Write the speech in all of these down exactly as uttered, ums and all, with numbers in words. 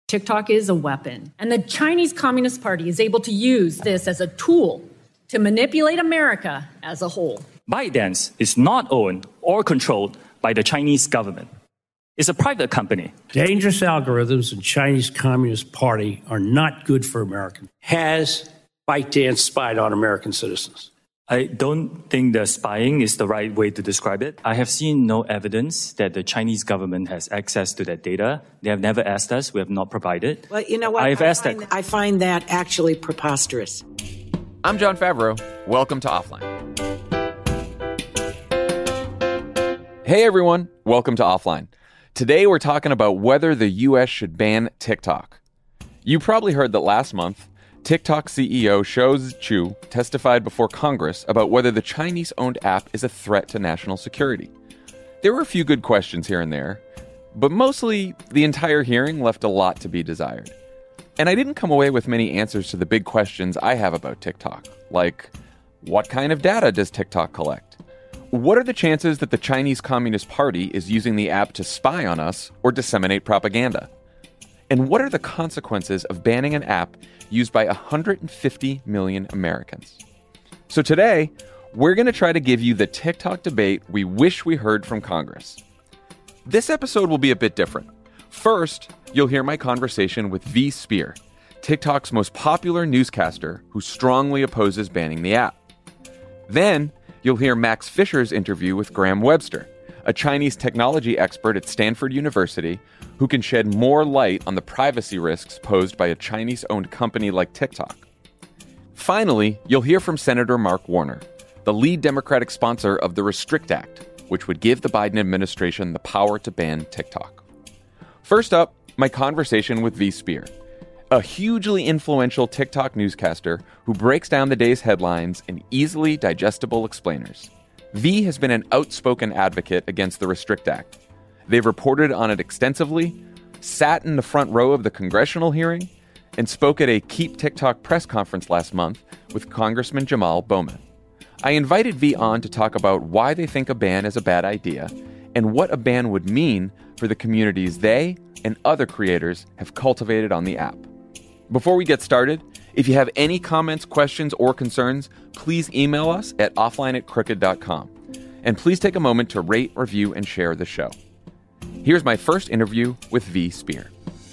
TikTok is a weapon, and the Chinese Communist Party is able to use this as a tool to manipulate America as a whole. ByteDance is not owned or controlled by the Chinese government. It's a private company. Dangerous algorithms and Chinese Communist Party are not good for Americans. Has ByteDance spied on American citizens? I don't think the spying is the right way to describe it. I have seen no evidence that the Chinese government has access to that data. They have never asked us. We have not provided. Well, you know what? I have I asked find, that. I find that actually preposterous. I'm Jon Favreau. Welcome to Offline. Hey, everyone. Welcome to Offline. Today, we're talking about whether the U S should ban TikTok. You probably heard that last month, TikTok C E O Shou Zi Chew testified before Congress about whether the Chinese-owned app is a threat to national security. There were a few good questions here and there, but mostly the entire hearing left a lot to be desired. And I didn't come away with many answers to the big questions I have about TikTok, like, what kind of data does TikTok collect? What are the chances that the Chinese Communist Party is using the app to spy on us or disseminate propaganda? And what are the consequences of banning an app used by one hundred fifty million Americans? So today, we're going to try to give you the TikTok debate we wish we heard from Congress. This episode will be a bit different. First, you'll hear my conversation with V. Spear, TikTok's most popular newscaster who strongly opposes banning the app. Then, you'll hear Max Fisher's interview with Graham Webster, a Chinese technology expert at Stanford University who can shed more light on the privacy risks posed by a Chinese-owned company like TikTok. Finally, you'll hear from Senator Mark Warner, the lead Democratic sponsor of the Restrict Act, which would give the Biden administration the power to ban TikTok. First up, my conversation with V. Spear, a hugely influential TikTok newscaster who breaks down the day's headlines in easily digestible explainers. V has been an outspoken advocate against the Restrict Act. They've reported on it extensively, sat in the front row of the congressional hearing, and spoke at a Keep TikTok press conference last month with Congressman Jamal Bowman. I invited V on to talk about why they think a ban is a bad idea and what a ban would mean for the communities they and other creators have cultivated on the app. Before we get started, if you have any comments, questions, or concerns, please email us at offline at crooked dot com. And please take a moment to rate, review, and share the show. Here's my first interview with V. Spear.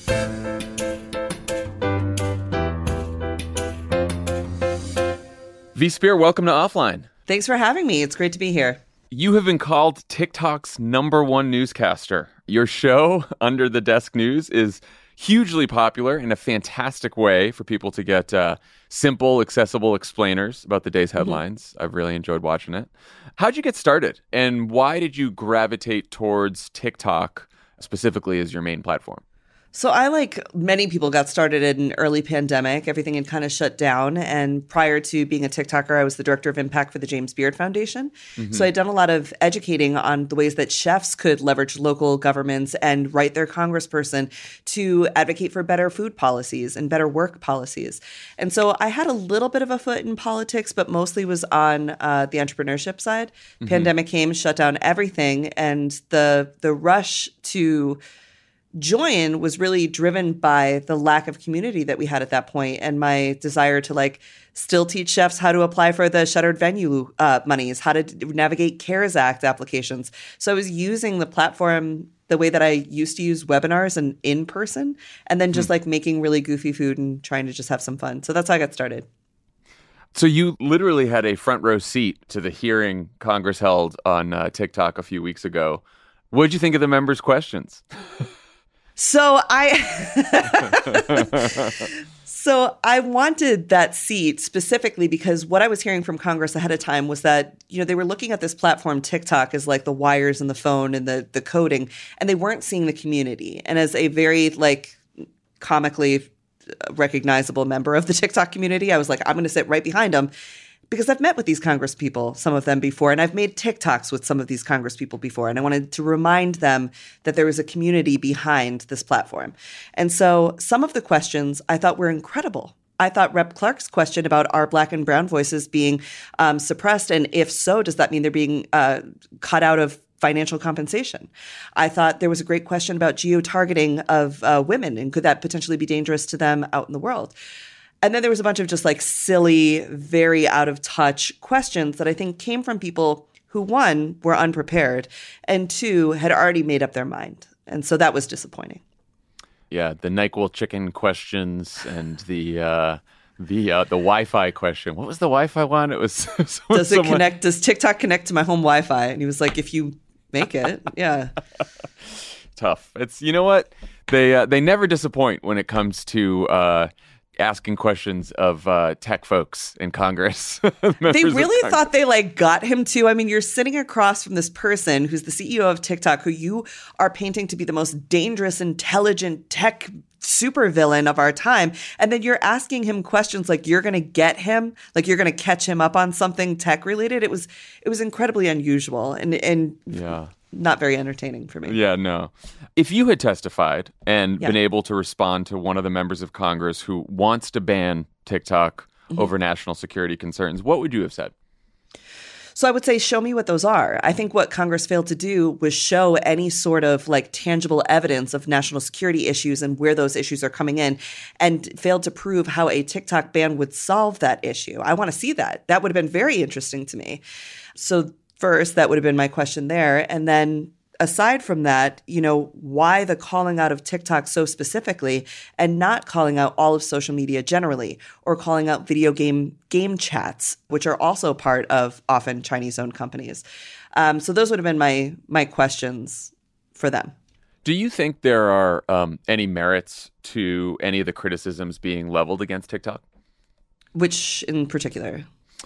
V. Spear, welcome to Offline. Thanks for having me. It's great to be here. You have been called TikTok's number one newscaster. Your show, Under the Desk News, is hugely popular in a fantastic way for people to get uh, simple, accessible explainers about the day's headlines. Mm-hmm. I've really enjoyed watching it. How'd you get started? And why did you gravitate towards TikTok specifically as your main platform? So I, like many people, got started in an early pandemic. Everything had kind of shut down. And prior to being a TikToker, I was the director of impact for the James Beard Foundation. Mm-hmm. So I'd done a lot of educating on the ways that chefs could leverage local governments and write their congressperson to advocate for better food policies and better work policies. And so I had a little bit of a foot in politics, but mostly was on uh, the entrepreneurship side. Mm-hmm. Pandemic came, shut down everything. And the the rush to join was really driven by the lack of community that we had at that point and my desire to like still teach chefs how to apply for the shuttered venue uh, monies, how to d- navigate CARES Act applications. So I was using the platform the way that I used to use webinars and in person, and then just mm. like making really goofy food and trying to just have some fun. So that's how I got started. So you literally had a front row seat to the hearing Congress held on uh, TikTok a few weeks ago. What did you think of the members' questions? So I so I wanted that seat specifically because what I was hearing from Congress ahead of time was that, you know, they were looking at this platform TikTok as like the wires in the phone and the the coding, and they weren't seeing the community. And as a very like comically recognizable member of the TikTok community, I was like, I'm going to sit right behind them. Because I've met with these Congress people, some of them before, and I've made TikToks with some of these Congress people before. And I wanted to remind them that there was a community behind this platform. And so some of the questions I thought were incredible. I thought Representative Clark's question about are Black and brown voices being um, suppressed? And if so, does that mean they're being uh, cut out of financial compensation. I thought there was a great question about geo-targeting of uh, women, and could that potentially be dangerous to them out in the world? And then there was a bunch of just like silly, very out of touch questions that I think came from people who, one, were unprepared, and two, had already made up their mind. And so that was disappointing. Yeah, the NyQuil chicken questions and the uh, the uh, the Wi-Fi question. What was the Wi-Fi one? It was someone, does it someone... connect? Does TikTok connect to my home Wi-Fi? And he was like, if you make it, yeah. Tough. It's you know what they uh, they never disappoint when it comes to uh, asking questions of uh, tech folks in Congress. They really thought they like got him too. I mean, you're sitting across from this person who's the C E O of TikTok, who you are painting to be the most dangerous, intelligent tech supervillain of our time. And then you're asking him questions like you're going to get him, like you're going to catch him up on something tech related. It was it was incredibly unusual and and yeah. not very entertaining for me. Yeah, no. If you had testified and yeah. been able to respond to one of the members of Congress who wants to ban TikTok mm-hmm. over national security concerns, what would you have said? So I would say, show me what those are. I think what Congress failed to do was show any sort of like tangible evidence of national security issues and where those issues are coming in, and failed to prove how a TikTok ban would solve that issue. I want to see that. That would have been very interesting to me. So first, that would have been my question there. And then aside from that, you know, why the calling out of TikTok so specifically and not calling out all of social media generally, or calling out video game game chats, which are also part of often Chinese-owned companies. Um, so those would have been my my questions for them. Do you think there are um, any merits to any of the criticisms being leveled against TikTok? Which in particular?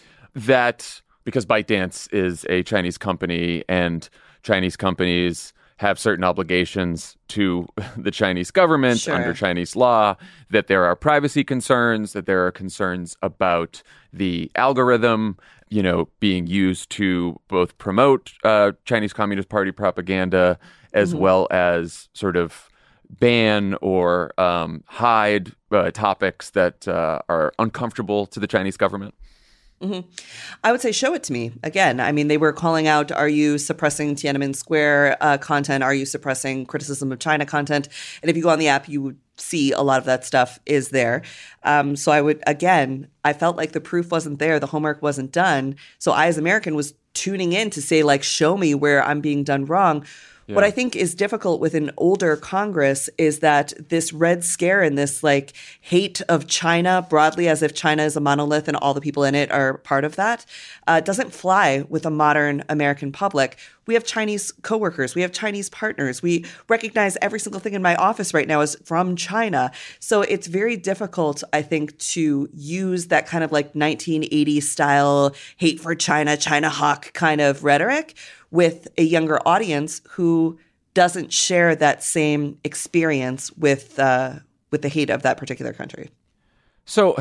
That because ByteDance is a Chinese company and Chinese companies have certain obligations to the Chinese government sure. under Chinese law, that there are privacy concerns, that there are concerns about the algorithm, you know, being used to both promote uh, Chinese Communist Party propaganda as mm-hmm. well as sort of ban or um, hide uh, topics that uh, are uncomfortable to the Chinese government? Mm-hmm. I would say show it to me. Again, I mean, they were calling out, are you suppressing Tiananmen Square uh, content? Are you suppressing criticism of China content? And if you go on the app, you would see a lot of that stuff is there. Um, so I would, again, I felt like the proof wasn't there. The homework wasn't done. So I, as an American, was tuning in to say, like, show me where I'm being done wrong. Yeah. What I think is difficult with an older Congress is that this Red Scare and this like hate of China broadly, as if China is a monolith and all the people in it are part of that, uh, doesn't fly with a modern American public. We have Chinese coworkers. We have Chinese partners. We recognize every single thing in my office right now is from China. So it's very difficult, I think, to use that kind of like nineteen eighties style hate for China, China hawk kind of rhetoric with a younger audience who doesn't share that same experience with uh, with the hate of that particular country. So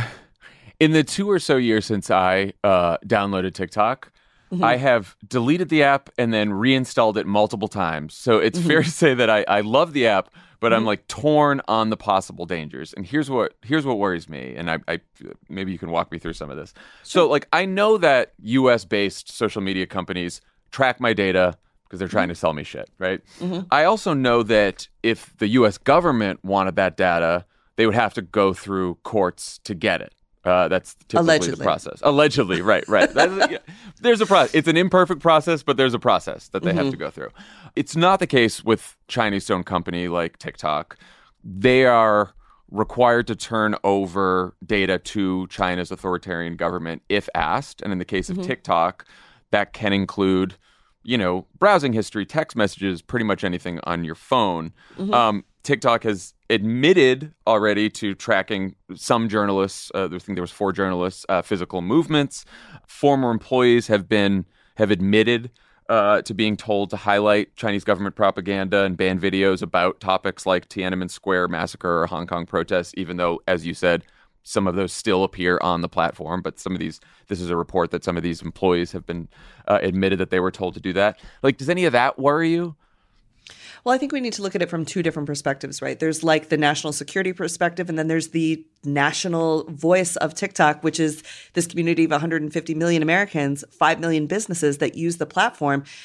in the two or so years since I uh, downloaded TikTok, mm-hmm. I have deleted the app and then reinstalled it multiple times. So it's mm-hmm. fair to say that I, I love the app, but mm-hmm. I'm like torn on the possible dangers. And here's what here's what worries me. And I, I maybe you can walk me through some of this. Sure. So like I know that U S based social media companies track my data because they're trying mm-hmm. to sell me shit, right? Mm-hmm. I also know that if the U S government wanted that data, they would have to go through courts to get it. Uh, that's typically Allegedly. the process. Allegedly, right, right. That's, yeah. There's a process. It's an imperfect process, but there's a process that they mm-hmm. have to go through. It's not the case with Chinese-owned company like TikTok. They are required to turn over data to China's authoritarian government if asked. And in the case of mm-hmm. TikTok, that can include, you know, browsing history, text messages, pretty much anything on your phone. Mm-hmm. Um, TikTok has admitted already to tracking some journalists. Uh, I think there was four journalists' uh, physical movements. Former employees have been have admitted uh, to being told to highlight Chinese government propaganda and ban videos about topics like Tiananmen Square massacre or Hong Kong protests, even though, as you said, some of those still appear on the platform. But some of these, this is a report that some of these employees have been uh, admitted that they were told to do that. Like, does any of that worry you? Well, I think we need to look at it from two different perspectives, right? There's like the national security perspective, and then there's the national voice of TikTok, which is this community of one hundred fifty million Americans, five million businesses that use the platform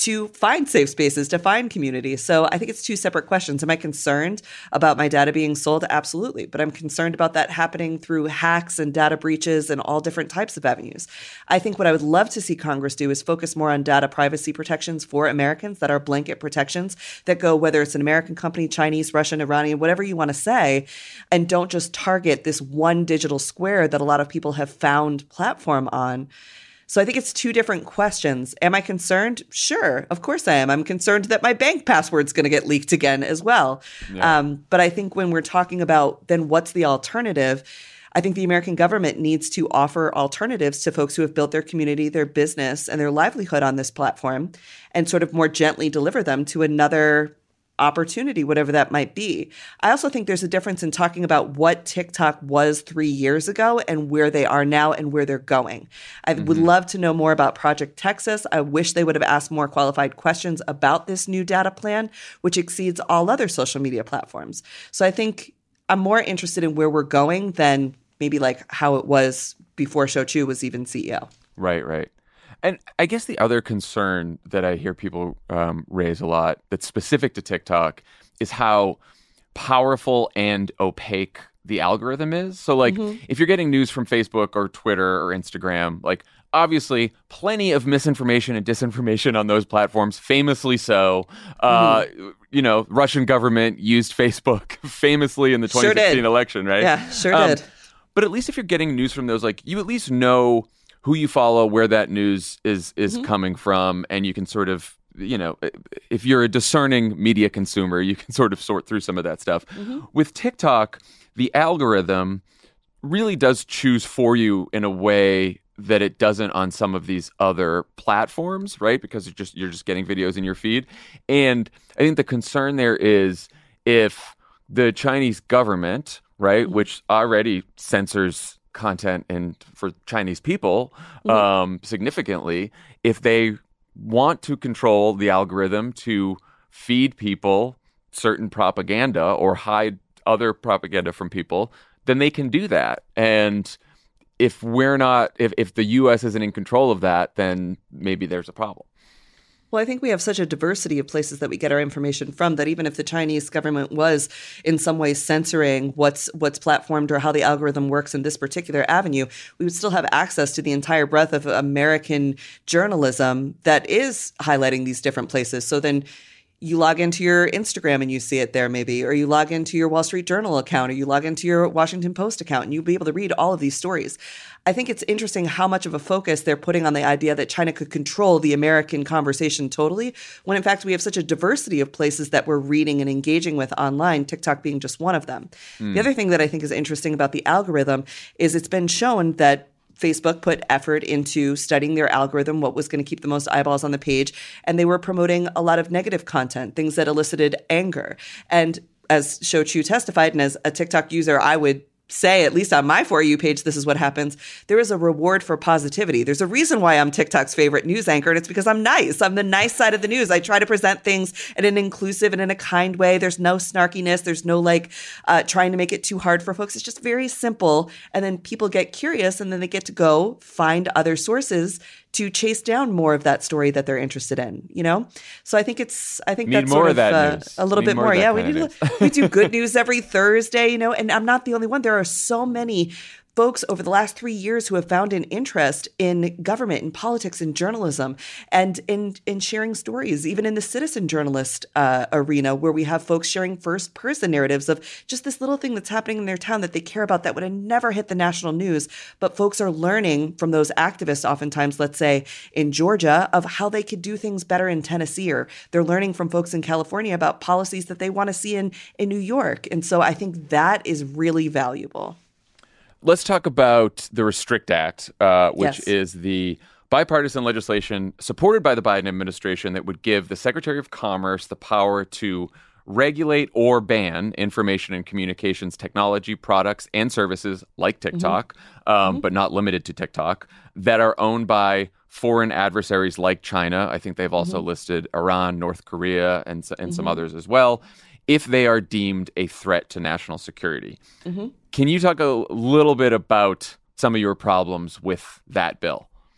to find safe spaces, to find community. So I think it's two separate questions. Am I concerned about my data being sold? Absolutely. But I'm concerned about that happening through hacks and data breaches and all different types of avenues. I think what I would love to see Congress do is focus more on data privacy protections for Americans that are blanket protections that go, whether it's an American company, Chinese, Russian, Iranian, whatever you want to say, and don't just target this one digital square that a lot of people have found platform on. So I think it's two different questions. Am I concerned? Sure, of course I am. I'm concerned that my bank password's going to get leaked again as well. Yeah. Um, but I think when we're talking about then what's the alternative, I think the American government needs to offer alternatives to folks who have built their community, their business, and their livelihood on this platform and sort of more gently deliver them to another opportunity, whatever that might be. I also think there's a difference in talking about what TikTok was three years ago and where they are now and where they're going. I mm-hmm. would love to know more about Project Texas. I wish they would have asked more qualified questions about this new data plan, which exceeds all other social media platforms. So I think I'm more interested in where we're going than maybe like how it was before Shou Chew was even C E O. Right, right. And I guess the other concern that I hear people um, raise a lot that's specific to TikTok is how powerful and opaque the algorithm is. So like mm-hmm. if you're getting news from Facebook or Twitter or Instagram, like obviously plenty of misinformation and disinformation on those platforms, famously so. Uh, mm-hmm. You know, Russian government used Facebook famously in the twenty sixteen sure election, right? Yeah, sure um, did. But at least if you're getting news from those, like you at least know who you follow, where that news is is mm-hmm. coming from, and you can sort of, you know, if you're a discerning media consumer, you can sort of sort through some of that stuff. Mm-hmm. With TikTok, the algorithm really does choose for you in a way that it doesn't on some of these other platforms, right? Because you're just you're just getting videos in your feed. And I think the concern there is if the Chinese government, right, mm-hmm. which already censors content and for Chinese people mm-hmm. um, significantly, if they want to control the algorithm to feed people certain propaganda or hide other propaganda from people, then they can do that. And if we're not, if, if the U S isn't in control of that, then maybe there's a problem. Well, I think we have such a diversity of places that we get our information from that even if the Chinese government was in some way censoring what's what's platformed or how the algorithm works in this particular avenue, we would still have access to the entire breadth of American journalism that is highlighting these different places. So then you log into your Instagram and you see it there maybe, or you log into your Wall Street Journal account, or you log into your Washington Post account, and you'll be able to read all of these stories. I think it's interesting how much of a focus they're putting on the idea that China could control the American conversation totally, when in fact we have such a diversity of places that we're reading and engaging with online, TikTok being just one of them. Mm. The other thing that I think is interesting about the algorithm is it's been shown that Facebook put effort into studying their algorithm, what was going to keep the most eyeballs on the page, and they were promoting a lot of negative content, things that elicited anger. And as Shou Chew testified, and as a TikTok user, I would say, at least on my For You page, this is what happens. There is a reward for positivity. There's a reason why I'm TikTok's favorite news anchor, and it's because I'm nice. I'm the nice side of the news. I try to present things in an inclusive and in a kind way. There's no snarkiness. There's no like uh, trying to make it too hard for folks. It's just very simple. And then people get curious, and then they get to go find other sources to chase down more of that story that they're interested in, you know? So I think it's, I think Need that's more sort of of that uh, news. a little Need bit more more. of that Yeah, we kind do, of we do good news every Thursday, you know, and I'm not the only one. There are so many folks over the last three years who have found an interest in government, in politics, in journalism, and in in sharing stories, even in the citizen journalist uh, arena, where we have folks sharing first-person narratives of just this little thing that's happening in their town that they care about that would have never hit the national news. But folks are learning from those activists, oftentimes, let's say, in Georgia, of how they could do things better in Tennessee, or they're learning from folks in California about policies that they want to see in, in New York. And so I think that is really valuable. Let's talk about the Restrict Act, uh, which Yes. is the bipartisan legislation supported by the Biden administration that would give the Secretary of Commerce the power to regulate or ban information and communications technology products and services like TikTok, mm-hmm. Um, mm-hmm. but not limited to TikTok, that are owned by foreign adversaries like China. I think they've also mm-hmm. listed Iran, North Korea, and, and mm-hmm. some others as well, if they are deemed a threat to national security. Mm-hmm. Can you talk a little bit about some of your problems with that bill?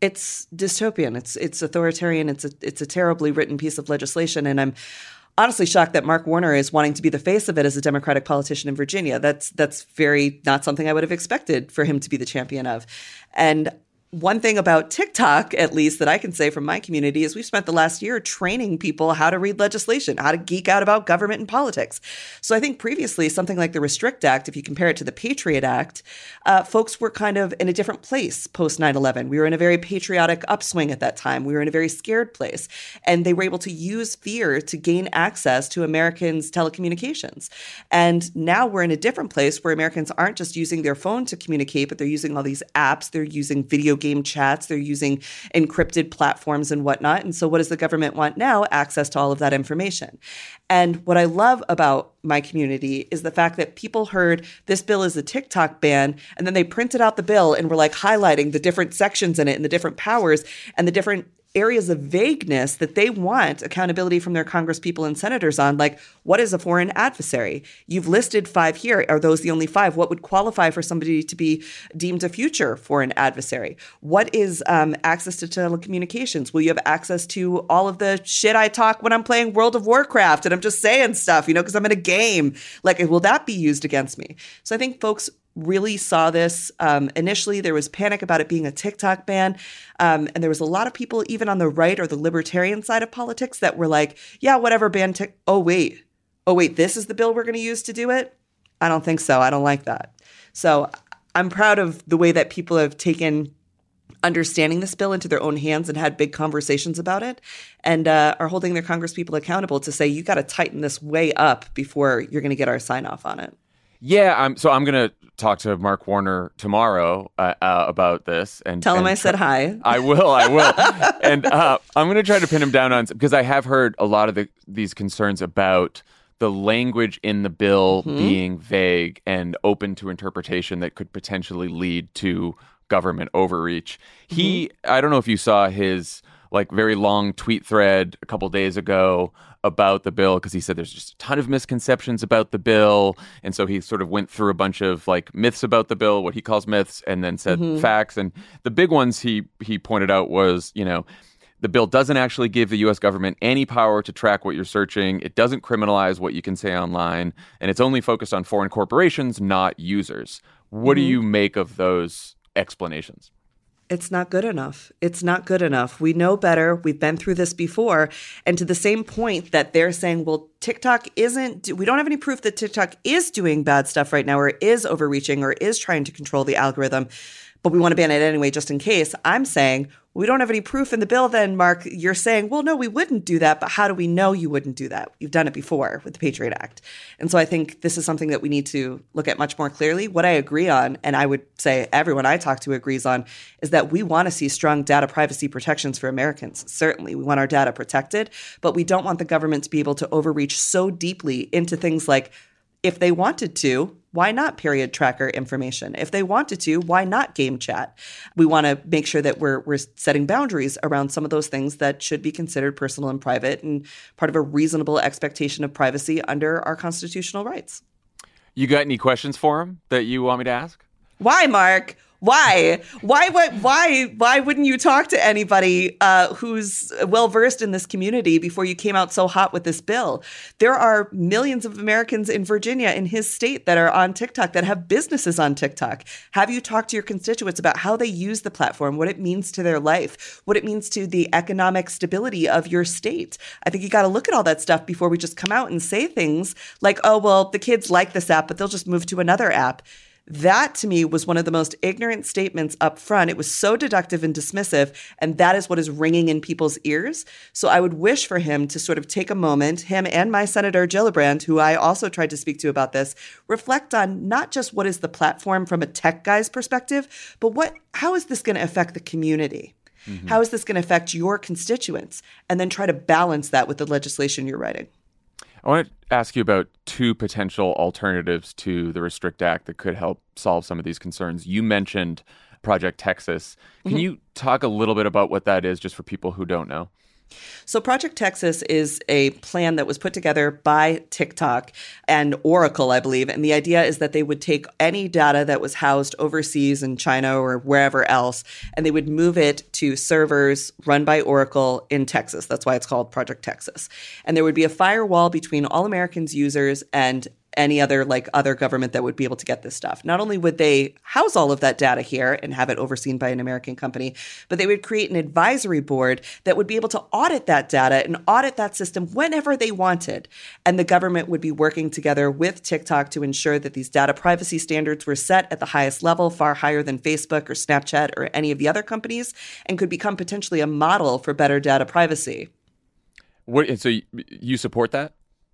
It's dystopian. It's it's authoritarian. It's a it's a terribly written piece of legislation, and I'm honestly shocked that Mark Warner is wanting to be the face of it as a Democratic politician in Virginia. That's that's very not something I would have expected for him to be the champion of. And one thing about TikTok, at least that I can say from my community, is we've spent the last year training people how to read legislation, how to geek out about government and politics. So I think previously something like the Restrict Act, if you compare it to the Patriot Act, uh, folks were kind of in a different place post nine eleven. We were in a very patriotic upswing at that time. We were in a very scared place. And they were able to use fear to gain access to Americans' telecommunications. And now we're in a different place where Americans aren't just using their phone to communicate, but they're using all these apps. They're using video game chats. They're using encrypted platforms and whatnot. And so what does the government want now? Access to all of that information. And what I love about my community is the fact that people heard this bill is a TikTok ban, and then they printed out the bill and were like highlighting the different sections in it and the different powers and the different areas of vagueness that they want accountability from their congresspeople and senators on, like what is a foreign adversary? You've listed five here. Are those the only five? What would qualify for somebody to be deemed a future foreign adversary? What is um, access to telecommunications? Will you have access to all of the shit I talk when I'm playing World of Warcraft and I'm just saying stuff, you know, because I'm in a game? Like, will that be used against me? So I think folks really saw this. Um, initially, there was panic about it being a TikTok ban. Um, and there was a lot of people, even on the right or the libertarian side of politics, that were like, yeah, whatever, ban Tik. Oh, wait. Oh, wait, this is the bill we're going to use to do it? I don't think so. I don't like that. So I'm proud of the way that people have taken understanding this bill into their own hands and had big conversations about it, and uh, are holding their congresspeople accountable to say, you got to tighten this way up before you're going to get our sign off on it. Yeah, I'm, so I'm going to talk to Mark Warner tomorrow uh, uh, about this. And tell him and I said try- hi. I will, I will. and uh, I'm going to try to pin him down on, because I have heard a lot of the, these concerns about the language in the bill mm-hmm. being vague and open to interpretation that could potentially lead to government overreach. Mm-hmm. He, I don't know if you saw his like very long tweet thread a couple days ago about the bill, because he said there's just a ton of misconceptions about the bill. And so he sort of went through a bunch of like myths about the bill, what he calls myths, and then said mm-hmm. facts. And the big ones he he pointed out was, you know, the bill doesn't actually give the U S government any power to track what you're searching. It doesn't criminalize what you can say online. And it's only focused on foreign corporations, not users. What mm-hmm. do you make of those explanations? It's not good enough. It's not good enough. We know better. We've been through this before. And to the same point that they're saying, well, TikTok isn't, we don't have any proof that TikTok is doing bad stuff right now, or is overreaching, or is trying to control the algorithm, but we want to ban it anyway, just in case. I'm saying, we don't have any proof in the bill then, Mark. You're saying, well, no, we wouldn't do that, but how do we know you wouldn't do that? You've done it before with the Patriot Act. And so I think this is something that we need to look at much more clearly. What I agree on, and I would say everyone I talk to agrees on, is that we want to see strong data privacy protections for Americans. Certainly, we want our data protected, but we don't want the government to be able to overreach so deeply into things like, if they wanted to, why not period tracker information? If they wanted to, why not game chat? We want to make sure that we're we're setting boundaries around some of those things that should be considered personal and private and part of a reasonable expectation of privacy under our constitutional rights. You got any questions for him that you want me to ask? Why, Mark? Why? Why? Why? Why? Why wouldn't you talk to anybody uh, who's well versed in this community before you came out so hot with this bill? There are millions of Americans in Virginia, in his state, that are on TikTok, that have businesses on TikTok. Have you talked to your constituents about how they use the platform, what it means to their life, what it means to the economic stability of your state? I think you got to look at all that stuff before we just come out and say things like, "Oh, well, the kids like this app, but they'll just move to another app." That, to me, was one of the most ignorant statements up front. It was so deductive and dismissive, and that is what is ringing in people's ears. So I would wish for him to sort of take a moment, him and my Senator Gillibrand, who I also tried to speak to about this, reflect on not just what is the platform from a tech guy's perspective, but what how is this going to affect the community? Mm-hmm. How is this going to affect your constituents? And then try to balance that with the legislation you're writing. I want to ask you about two potential alternatives to the Restrict Act that could help solve some of these concerns. You mentioned Project Texas. Can mm-hmm. you talk a little bit about what that is, just for people who don't know? So Project Texas is a plan that was put together by TikTok and Oracle, I believe. And the idea is that they would take any data that was housed overseas in China or wherever else, and they would move it to servers run by Oracle in Texas. That's why it's called Project Texas. And there would be a firewall between all Americans users and any other like other government that would be able to get this stuff. Not only would they house all of that data here and have it overseen by an American company, but they would create an advisory board that would be able to audit that data and audit that system whenever they wanted. And the government would be working together with TikTok to ensure that these data privacy standards were set at the highest level, far higher than Facebook or Snapchat or any of the other companies, and could become potentially a model for better data privacy. What, so you, you support that?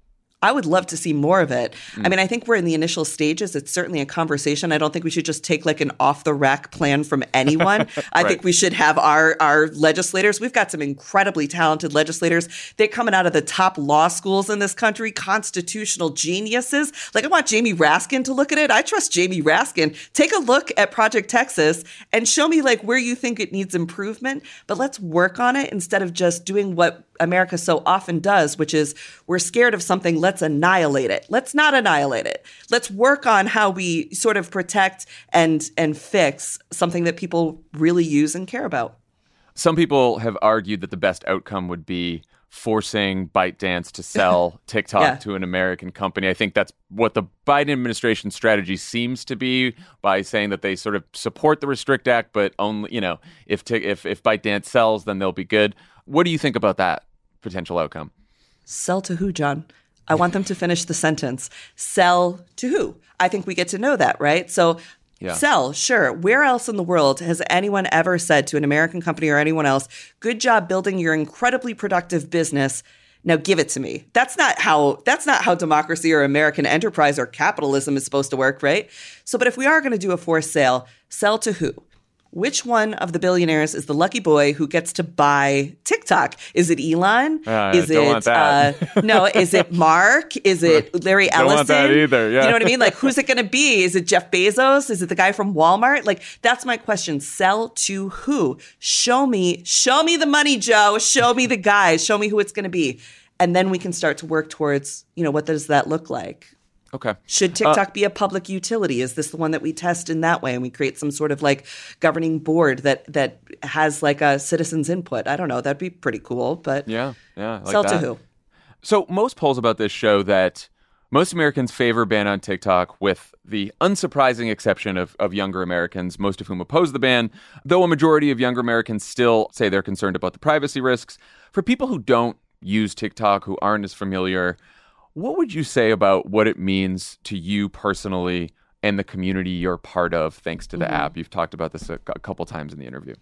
I would love to see more of it. Mm. I mean, I think we're in the initial stages. It's certainly a conversation. I don't think we should just take like an off-the-rack plan from anyone. I right. think we should have our, our legislators. We've got some incredibly talented legislators. They're coming out of the top law schools in this country, constitutional geniuses. Like, I want Jamie Raskin to look at it. I trust Jamie Raskin. Take a look at Project Texas and show me like where you think it needs improvement. But let's work on it instead of just doing what America so often does, which is we're scared of something, let's annihilate it. Let's not annihilate it. Let's work on how we sort of protect and and fix something that people really use and care about. Some people have argued that the best outcome would be forcing ByteDance to sell TikTok yeah. to an American company. I think that's what the Biden administration strategy seems to be, by saying that they sort of support the Restrict Act, but only, you know, if t- if if ByteDance sells, then they'll be good. What do you think about that potential outcome? Sell to who, John? I want them to finish the sentence. Sell to who? I think we get to know that, right? So yeah. Sell, sure. Where else in the world has anyone ever said to an American company or anyone else, good job building your incredibly productive business, now give it to me? That's not how that's not how democracy or American enterprise or capitalism is supposed to work, right? So, but if we are going to do a forced sale, sell to who? Which one of the billionaires is the lucky boy who gets to buy TikTok? Is it Elon? Uh, is don't it want that. uh, no? Is it Mark? Is it Larry don't Ellison? Want that either. Yeah. You know what I mean? Like, who's it going to be? Is it Jeff Bezos? Is it the guy from Walmart? Like, that's my question. Sell to who? Show me, show me the money, Joe. Show me the guys. Show me who it's going to be, and then we can start to work towards, you know, what does that look like? Okay. Should TikTok uh, be a public utility? Is this the one that we test in that way and we create some sort of like governing board that that has like a citizen's input? I don't know. That'd be pretty cool. But yeah, yeah. Like sell that. to who? So most polls about this show that most Americans favor a ban on TikTok, with the unsurprising exception of, of younger Americans, most of whom oppose the ban, though a majority of younger Americans still say they're concerned about the privacy risks. For people who don't use TikTok, who aren't as familiar, what would you say about what it means to you personally and the community you're part of thanks to the mm-hmm. app? You've talked about this a, a couple times in the interview.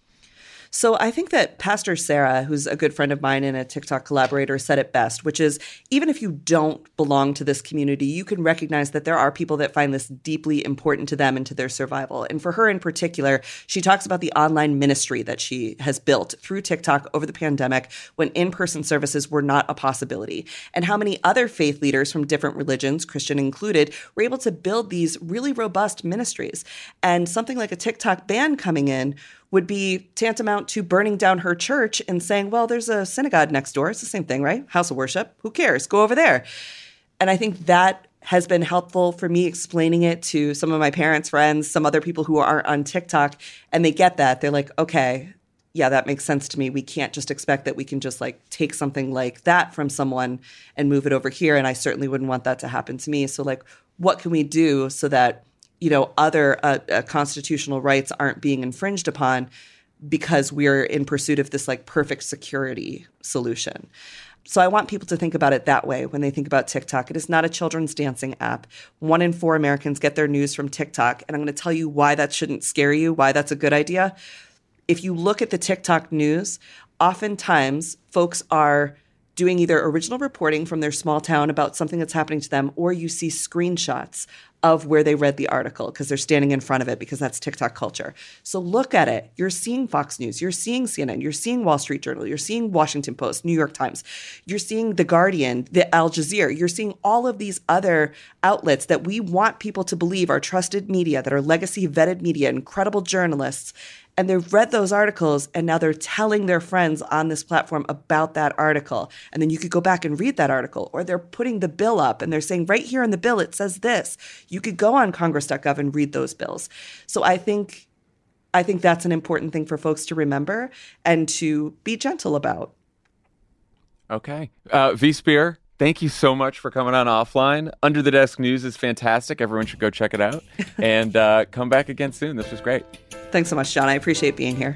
So I think that Pastor Sarah, who's a good friend of mine and a TikTok collaborator, said it best, which is even if you don't belong to this community, you can recognize that there are people that find this deeply important to them and to their survival. And for her in particular, she talks about the online ministry that she has built through TikTok over the pandemic when in-person services were not a possibility, and how many other faith leaders from different religions, Christian included, were able to build these really robust ministries. And something like a TikTok ban coming in would be tantamount to burning down her church and saying, well, there's a synagogue next door. It's the same thing, right? House of worship. Who cares? Go over there. And I think that has been helpful for me explaining it to some of my parents' friends, some other people who aren't on TikTok, and they get that. They're like, okay, yeah, that makes sense to me. We can't just expect that we can just like take something like that from someone and move it over here. And I certainly wouldn't want that to happen to me. So like, what can we do so that, you know, other uh, uh, constitutional rights aren't being infringed upon because we're in pursuit of this like perfect security solution? So I want people to think about it that way when they think about TikTok. It is not a children's dancing app. One in four Americans get their news from TikTok. And I'm going to tell you why that shouldn't scare you, why that's a good idea. If you look at the TikTok news, oftentimes folks are doing either original reporting from their small town about something that's happening to them, or you see screenshots of where they read the article because they're standing in front of it because that's TikTok culture. So look at it. You're seeing Fox News. You're seeing C N N. You're seeing Wall Street Journal. You're seeing Washington Post, New York Times. You're seeing The Guardian, the Al Jazeera. You're seeing all of these other outlets that we want people to believe are trusted media, that are legacy vetted media, incredible journalists. And they've read those articles and now they're telling their friends on this platform about that article. And then you could go back and read that article, or they're putting the bill up and they're saying right here in the bill, it says this. You could go on congress dot gov and read those bills. So I think, I think that's an important thing for folks to remember and to be gentle about. Okay. Uh, vSphere, thank you so much for coming on Offline. Under the Desk News is fantastic. Everyone should go check it out. And uh, come back again soon. This was great. Thanks so much, John. I appreciate being here.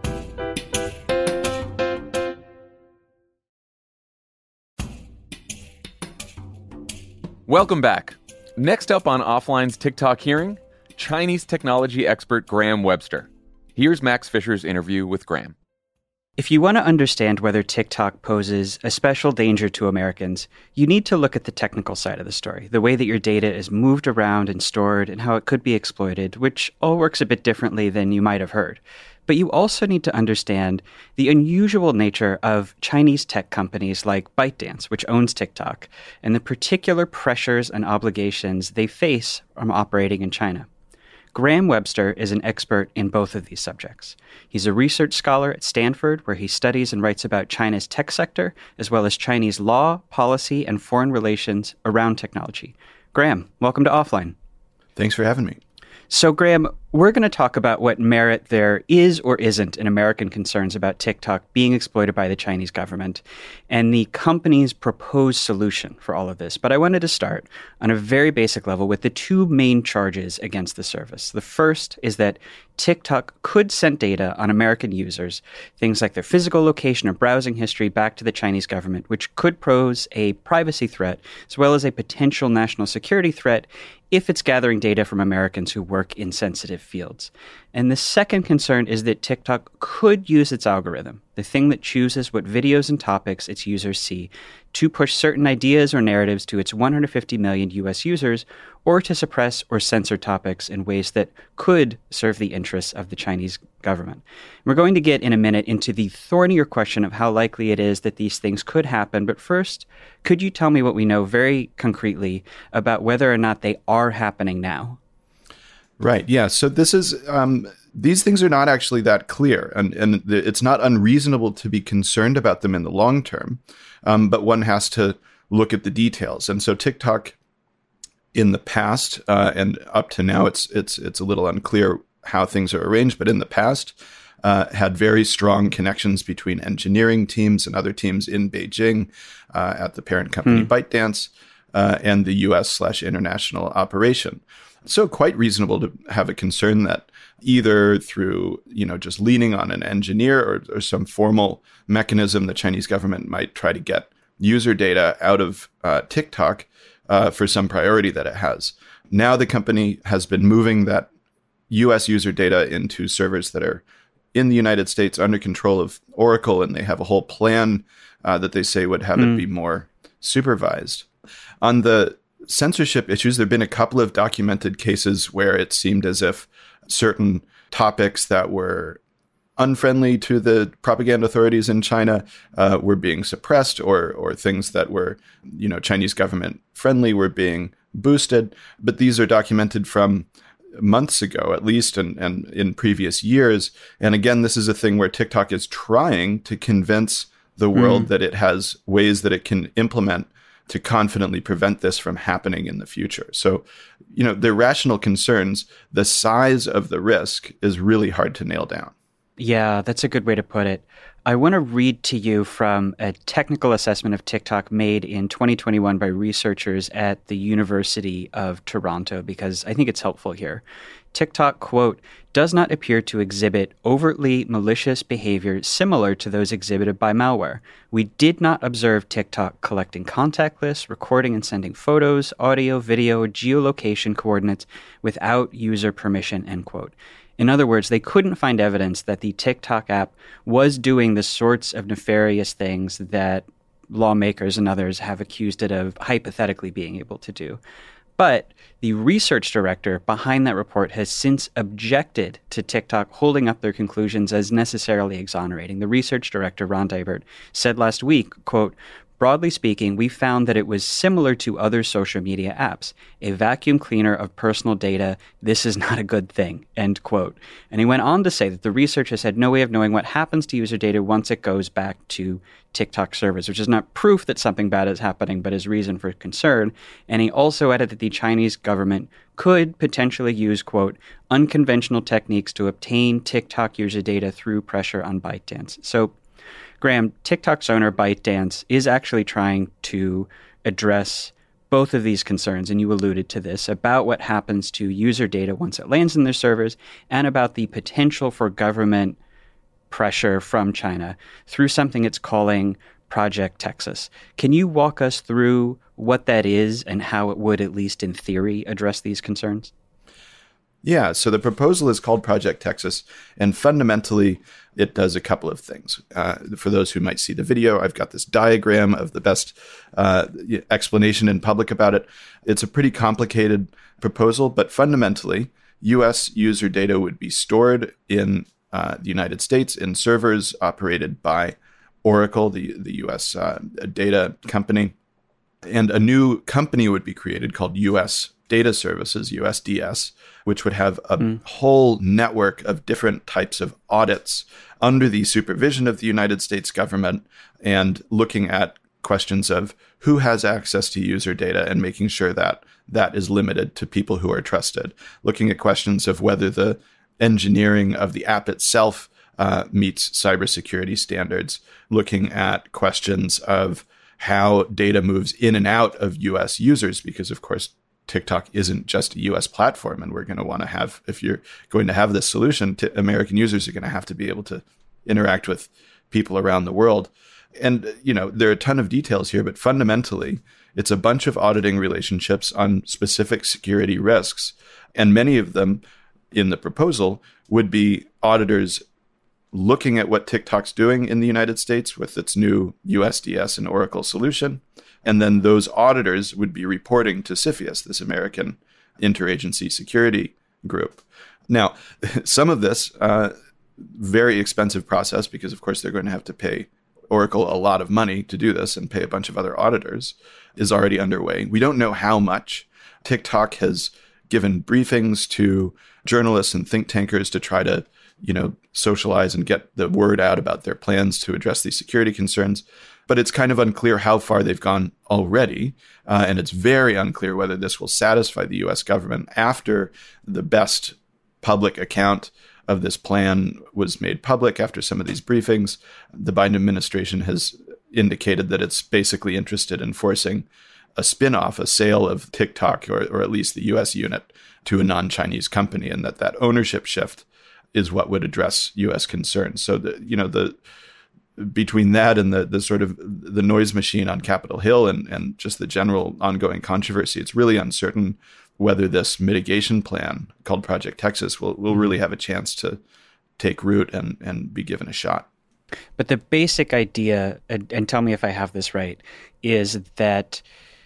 Welcome back. Next up on Offline's TikTok hearing, Chinese technology expert Graham Webster. Here's Max Fisher's interview with Graham. If you want to understand whether TikTok poses a special danger to Americans, you need to look at the technical side of the story, the way that your data is moved around and stored and how it could be exploited, which all works a bit differently than you might have heard. But you also need to understand the unusual nature of Chinese tech companies like ByteDance, which owns TikTok, and the particular pressures and obligations they face from operating in China. Graham Webster is an expert in both of these subjects. He's a research scholar at Stanford, where he studies and writes about China's tech sector, as well as Chinese law, policy, and foreign relations around technology. Graham, welcome to Offline. Thanks for having me. So, Graham, we're going to talk about what merit there is or isn't in American concerns about TikTok being exploited by the Chinese government and the company's proposed solution for all of this. But I wanted to start on a very basic level with the two main charges against the service. The first is that TikTok could send data on American users, things like their physical location or browsing history, back to the Chinese government, which could pose a privacy threat as well as a potential national security threat if it's gathering data from Americans who work in sensitive fields. And the second concern is that TikTok could use its algorithm, the thing that chooses what videos and topics its users see, to push certain ideas or narratives to its one hundred fifty million U S users, or to suppress or censor topics in ways that could serve the interests of the Chinese government. We're going to get in a minute into the thornier question of how likely it is that these things could happen. But first, could you tell me what we know very concretely about whether or not they are happening now? Right. Yeah. So this is um, these things are not actually that clear, and and the, it's not unreasonable to be concerned about them in the long term. Um, but one has to look at the details. And so TikTok, in the past uh, and up to now, it's it's it's a little unclear how things are arranged. But in the past, uh, had very strong connections between engineering teams and other teams in Beijing uh, at the parent company mm. ByteDance uh, and the U S slash international operation. So quite reasonable to have a concern that either through, you know, just leaning on an engineer or, or some formal mechanism, the Chinese government might try to get user data out of uh, TikTok uh, for some priority that it has. Now the company has been moving that U S user data into servers that are in the United States under control of Oracle, and they have a whole plan uh, that they say would have mm. it be more supervised. On the censorship issues, there have been a couple of documented cases where it seemed as if certain topics that were unfriendly to the propaganda authorities in China uh, were being suppressed, or or things that were, you know, Chinese government friendly were being boosted. But these are documented from months ago, at least, and, and in previous years. And again, this is a thing where TikTok is trying to convince the world mm. that it has ways that it can implement to confidently prevent this from happening in the future. So, you know, the rational concerns, the size of the risk is really hard to nail down. Yeah, that's a good way to put it. I want to read to you from a technical assessment of TikTok made in twenty twenty-one by researchers at the University of Toronto, because I think it's helpful here. TikTok, quote, does not appear to exhibit overtly malicious behavior similar to those exhibited by malware. We did not observe TikTok collecting contact lists, recording and sending photos, audio, video, or geolocation coordinates without user permission, end quote. In other words, they couldn't find evidence that the TikTok app was doing the sorts of nefarious things that lawmakers and others have accused it of hypothetically being able to do. But the research director behind that report has since objected to TikTok holding up their conclusions as necessarily exonerating. The research director, Ron Deibert, said last week, quote, "Broadly speaking, we found that it was similar to other social media apps, a vacuum cleaner of personal data. This is not a good thing," end quote. And he went on to say that the research has had no way of knowing what happens to user data once it goes back to TikTok servers, which is not proof that something bad is happening, but is reason for concern. And he also added that the Chinese government could potentially use, quote, "unconventional techniques to obtain TikTok user data through pressure on ByteDance." So, Graham, TikTok's owner, ByteDance, is actually trying to address both of these concerns, and you alluded to this, about what happens to user data once it lands in their servers, and about the potential for government pressure from China through something it's calling Project Texas. Can you walk us through what that is and how it would, at least in theory, address these concerns? Yeah, so the proposal is called Project Texas, and fundamentally, it does a couple of things. Uh, for those who might see the video, I've got this diagram of the best uh, explanation in public about it. It's a pretty complicated proposal, but fundamentally, U S user data would be stored in uh, the United States in servers operated by Oracle, the, the U S uh, data company, and a new company would be created called U S Data Services, U S D S, which would have a mm. whole network of different types of audits under the supervision of the United States government, and looking at questions of who has access to user data and making sure that that is limited to people who are trusted. Looking at questions of whether the engineering of the app itself uh, meets cybersecurity standards. Looking at questions of how data moves in and out of U S users, because of course, TikTok isn't just a U S platform, and we're going to want to have, if you're going to have this solution, t- American users are going to have to be able to interact with people around the world. And, you know, there are a ton of details here, but fundamentally, it's a bunch of auditing relationships on specific security risks. And many of them in the proposal would be auditors looking at what TikTok's doing in the United States with its new U S D S and Oracle solution. And then those auditors would be reporting to CFIUS, this American interagency security group. Now, some of this, uh, very expensive process, because of course they're going to have to pay Oracle a lot of money to do this and pay a bunch of other auditors, is already underway. We don't know how much. TikTok has given briefings to journalists and think tankers to try to, you know, socialize and get the word out about their plans to address these security concerns. But it's kind of unclear how far they've gone already. Uh, and it's very unclear whether this will satisfy the U S government. After the best public account of this plan was made public, after some of these briefings, the Biden administration has indicated that it's basically interested in forcing a spin-off, a sale of TikTok, or, or at least the U S unit, to a non-Chinese company, and that that ownership shift is what would address U S concerns. So, the, you know, the between that and the the sort of the noise machine on Capitol Hill and, and just the general ongoing controversy, it's really uncertain whether this mitigation plan called Project Texas will, will really have a chance to take root and, and be given a shot. But the basic idea, and, and tell me if I have this right, is that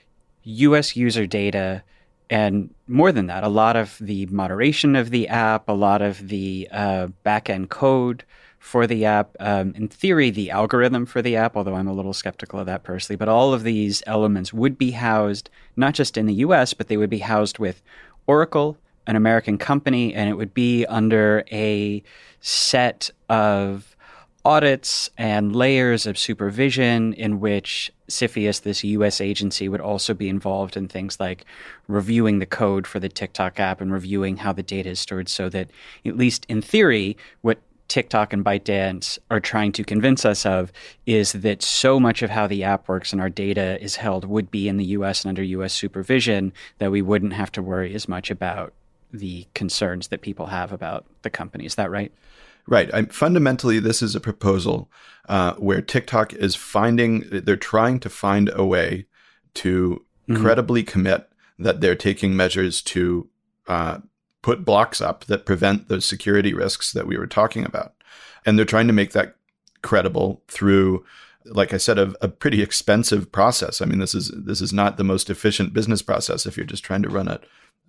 U S user data, and more than that, a lot of the moderation of the app, a lot of the uh, back-end code for the app, um, in theory, the algorithm for the app, although I'm a little skeptical of that personally, but all of these elements would be housed not just in the U S, but they would be housed with Oracle, an American company, and it would be under a set of audits and layers of supervision in which CFIUS, this U S agency, would also be involved in things like reviewing the code for the TikTok app and reviewing how the data is stored, so that, at least in theory, what TikTok and ByteDance are trying to convince us of is that so much of how the app works and our data is held would be in the U S and under U S supervision, that we wouldn't have to worry as much about the concerns that people have about the company. Is that right? Right. I, fundamentally, this is a proposal uh, where TikTok is finding, they're trying to find a way to mm-hmm. credibly commit that they're taking measures to uh, put blocks up that prevent those security risks that we were talking about. And they're trying to make that credible through like I said, a, a pretty expensive process. I mean, this is this is not the most efficient business process if you're just trying to run a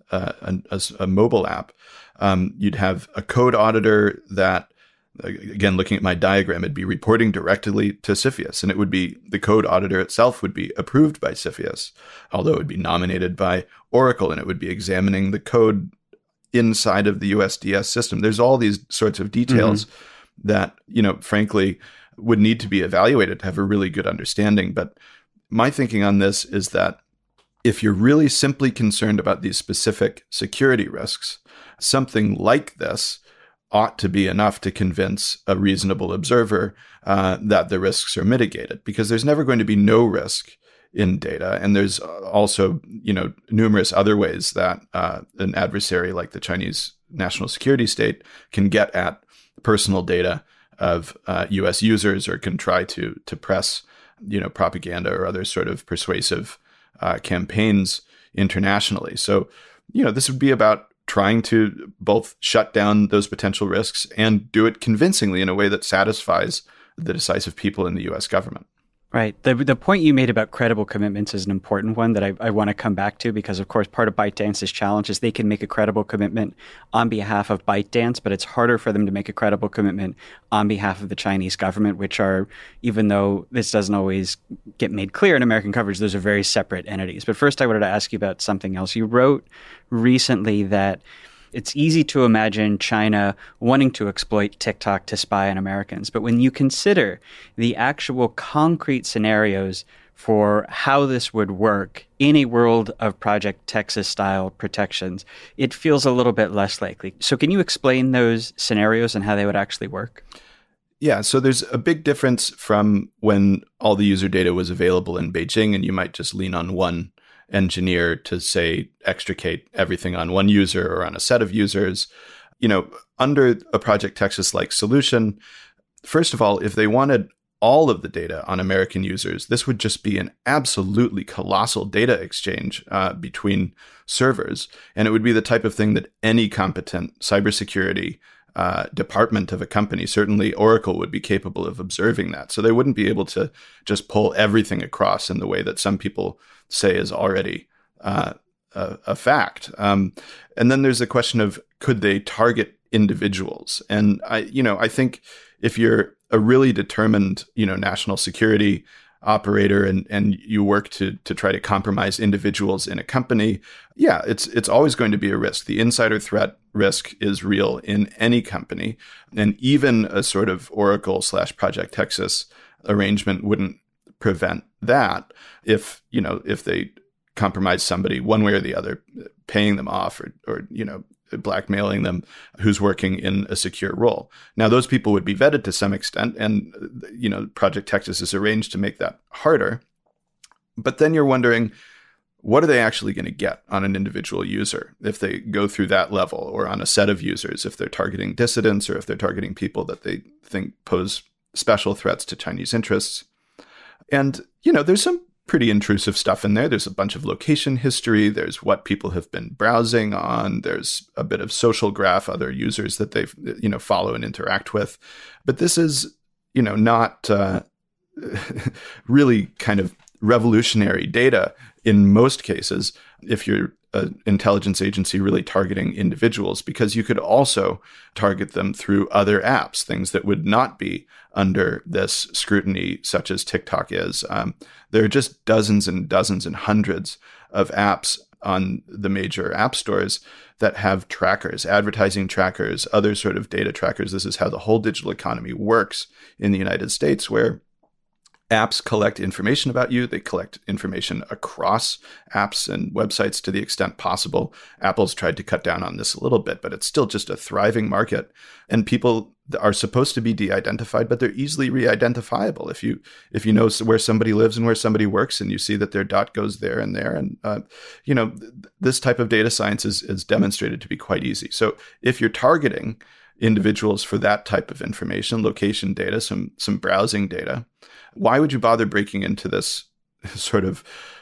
a, a, a mobile app. Um, you'd have a code auditor that, again, looking at my diagram, it'd be reporting directly to CFIUS, and it would be the code auditor itself would be approved by CFIUS, although it would be nominated by Oracle, and it would be examining the code inside of the U S D S system. There's all these sorts of details mm-hmm. that, you know, frankly, would need to be evaluated to have a really good understanding. But my thinking on this is that if you're really simply concerned about these specific security risks, something like this ought to be enough to convince a reasonable observer uh, that the risks are mitigated, because there's never going to be no risk in data. And there's also, you know, numerous other ways that uh, an adversary like the Chinese national security state can get at personal data of uh, U S users, or can try to to press, you know, propaganda or other sort of persuasive uh, campaigns internationally. So, you know, this would be about trying to both shut down those potential risks and do it convincingly in a way that satisfies the decisive people in the U S government. Right. The the point you made about credible commitments is an important one that I, I want to come back to, because, of course, part of ByteDance's challenge is they can make a credible commitment on behalf of ByteDance, but it's harder for them to make a credible commitment on behalf of the Chinese government, which are, even though this doesn't always get made clear in American coverage, those are very separate entities. But first, I wanted to ask you about something else. You wrote recently that it's easy to imagine China wanting to exploit TikTok to spy on Americans. But when you consider the actual concrete scenarios for how this would work in a world of Project Texas-style protections, it feels a little bit less likely. So can you explain those scenarios and how they would actually work? Yeah, so there's a big difference from when all the user data was available in Beijing, and you might just lean on one engineer to, say, extricate everything on one user or on a set of users. You know, under a Project Texas-like solution, first of all, if they wanted all of the data on American users, this would just be an absolutely colossal data exchange uh, between servers. And it would be the type of thing that any competent cybersecurity uh, department of a company, certainly Oracle, would be capable of observing that. So they wouldn't be able to just pull everything across in the way that some people say is already uh, a, a fact. Um, and then there's the question of, could they target individuals? And I, you know, I think if you're a really determined, you know, national security operator and and you work to to try to compromise individuals in a company, yeah, it's it's always going to be a risk. The insider threat risk is real in any company, and even a sort of Oracle slash Project Texas arrangement wouldn't prevent that if, you know, if they compromise somebody one way or the other, paying them off or or you know, blackmailing them, who's working in a secure role. Now, those people would be vetted to some extent, and, you know, Project Texas is arranged to make that harder. But then you're wondering, what are they actually going to get on an individual user if they go through that level, or on a set of users if they're targeting dissidents, or if they're targeting people that they think pose special threats to Chinese interests? And, you know, there's some pretty intrusive stuff in there. There's a bunch of location history. There's what people have been browsing on. There's a bit of social graph, other users that they, you know, follow and interact with. But this is, you know, not uh, really kind of revolutionary data in most cases, if you're an intelligence agency really targeting individuals, because you could also target them through other apps, things that would not be under this scrutiny, such as TikTok is. Um, there are just dozens and dozens and hundreds of apps on the major app stores that have trackers, advertising trackers, other sort of data trackers. This is how the whole digital economy works in the United States, where apps collect information about you. They collect information across apps and websites to the extent possible. Apple's tried to cut down on this a little bit, but it's still just a thriving market. And people are supposed to be de-identified, but they're easily re-identifiable. If you if you know where somebody lives and where somebody works, and you see that their dot goes there and there, and uh, you know, th- this type of data science is, is demonstrated to be quite easy. So if you're targeting individuals for that type of information, location data, some some browsing data, why would you bother breaking into this sort of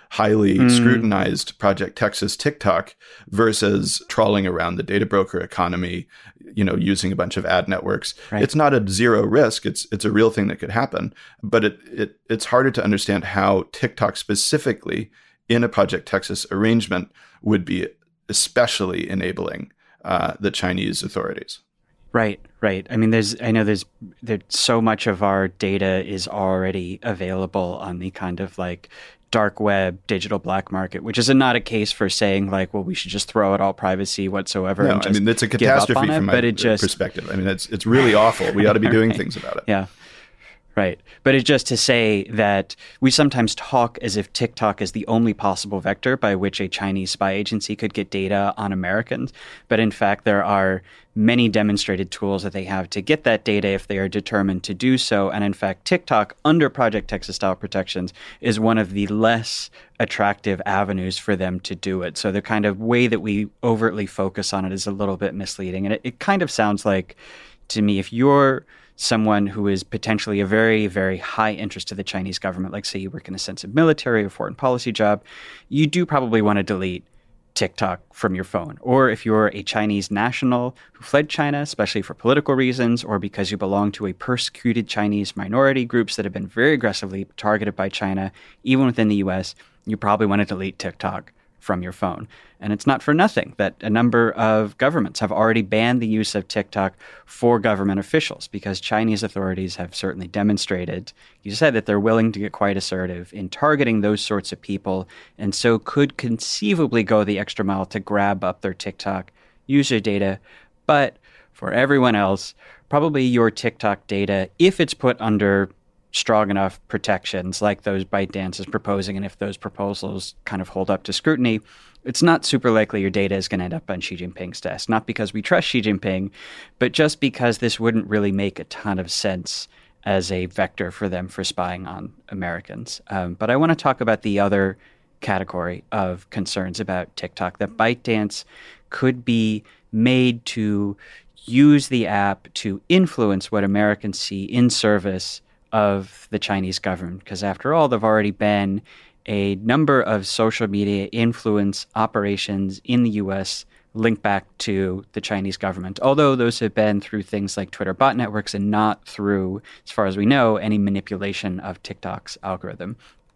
highly mm. scrutinized Project Texas TikTok versus trawling around the data broker economy, you know, using a bunch of ad networks. Right. It's not a zero risk. It's it's a real thing that could happen. But it, it it's harder to understand how TikTok specifically in a Project Texas arrangement would be especially enabling uh, the Chinese authorities. Right, right. I mean, there's, I know there's, there's so much of our data is already available on the kind of like dark web, digital black market, which is a, not a case for saying like, well, we should just throw out all privacy whatsoever. No, and just I mean, it's a catastrophe from it, my it just, perspective. I mean, it's it's really awful. We ought to be doing right. things about it. Yeah. Right. But it's just to say that we sometimes talk as if TikTok is the only possible vector by which a Chinese spy agency could get data on Americans. But in fact, there are many demonstrated tools that they have to get that data if they are determined to do so. And in fact, TikTok, under Project Texas style protections, is one of the less attractive avenues for them to do it. So the kind of way that we overtly focus on it is a little bit misleading. And it, it kind of sounds like, to me, if you're someone who is potentially a very, very high interest to the Chinese government, like say you work in a sensitive military or foreign policy job, you do probably want to delete TikTok from your phone. Or if you're a Chinese national who fled China, especially for political reasons, or because you belong to a persecuted Chinese minority groups that have been very aggressively targeted by China, even within the U S, you probably want to delete TikTok from your phone. And it's not for nothing that a number of governments have already banned the use of TikTok for government officials, because Chinese authorities have certainly demonstrated, you said, that they're willing to get quite assertive in targeting those sorts of people, and so could conceivably go the extra mile to grab up their TikTok user data. But for everyone else, probably your TikTok data, if it's put under strong enough protections like those ByteDance is proposing, and if those proposals kind of hold up to scrutiny, it's not super likely your data is going to end up on Xi Jinping's desk. Not because we trust Xi Jinping, but just because this wouldn't really make a ton of sense as a vector for them for spying on Americans. Um, but I want to talk about the other category of concerns about TikTok, that ByteDance could be made to use the app to influence what Americans see in service of the Chinese government. Because after all, there've already been a number of social media influence operations in the U S linked back to the Chinese government, although those have been through things like Twitter bot networks and not through, as far as we know, any manipulation of TikTok's algorithm.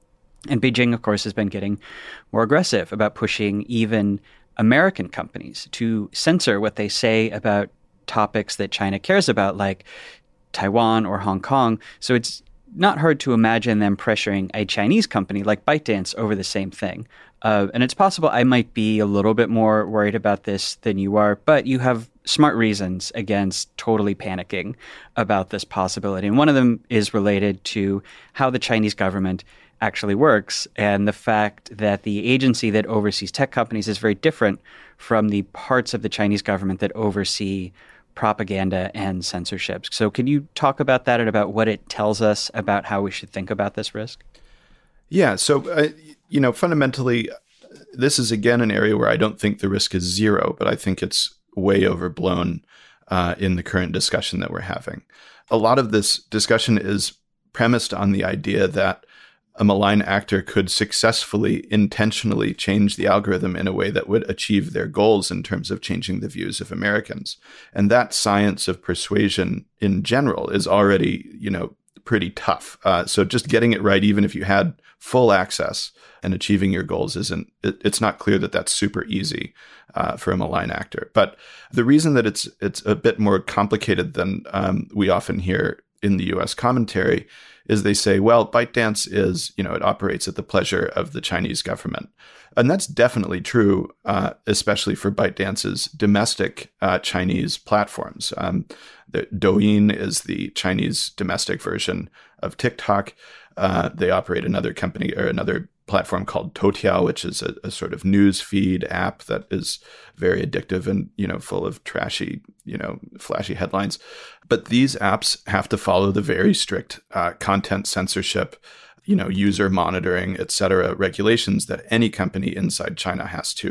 And Beijing, of course, has been getting more aggressive about pushing even American companies to censor what they say about topics that China cares about, like Taiwan or Hong Kong. So it's not hard to imagine them pressuring a Chinese company like ByteDance over the same thing. Uh, and it's possible I might be a little bit more worried about this than you are, but you have smart reasons against totally panicking about this possibility. And one of them is related to how the Chinese government actually works, and the fact that the agency that oversees tech companies is very different from the parts of the Chinese government that oversee propaganda and censorship. So can you talk about that and about what it tells us about how we should think about this risk? Yeah. So, uh, you know, fundamentally, this is, again, an area where I don't think the risk is zero, but I think it's way overblown uh, in the current discussion that we're having. A lot of this discussion is premised on the idea that a malign actor could successfully, intentionally change the algorithm in a way that would achieve their goals in terms of changing the views of Americans. And that science of persuasion in general is already, you know, pretty tough. Uh, so just getting it right, even if you had full access and achieving your goals, isn't, it, it's not clear that that's super easy uh, for a malign actor. But the reason that it's, it's a bit more complicated than um, we often hear in the U S commentary is they say, well, ByteDance is, you know, it operates at the pleasure of the Chinese government. And that's definitely true, uh, especially for ByteDance's domestic uh, Chinese platforms. Um, the Douyin is the Chinese domestic version of TikTok. Uh, they operate another company or another platform called Toutiao, which is a, a sort of news feed app that is very addictive and, you know, full of trashy, you know, flashy headlines. But these apps have to follow the very strict uh, content censorship, you know, user monitoring, et cetera, regulations that any company inside China has to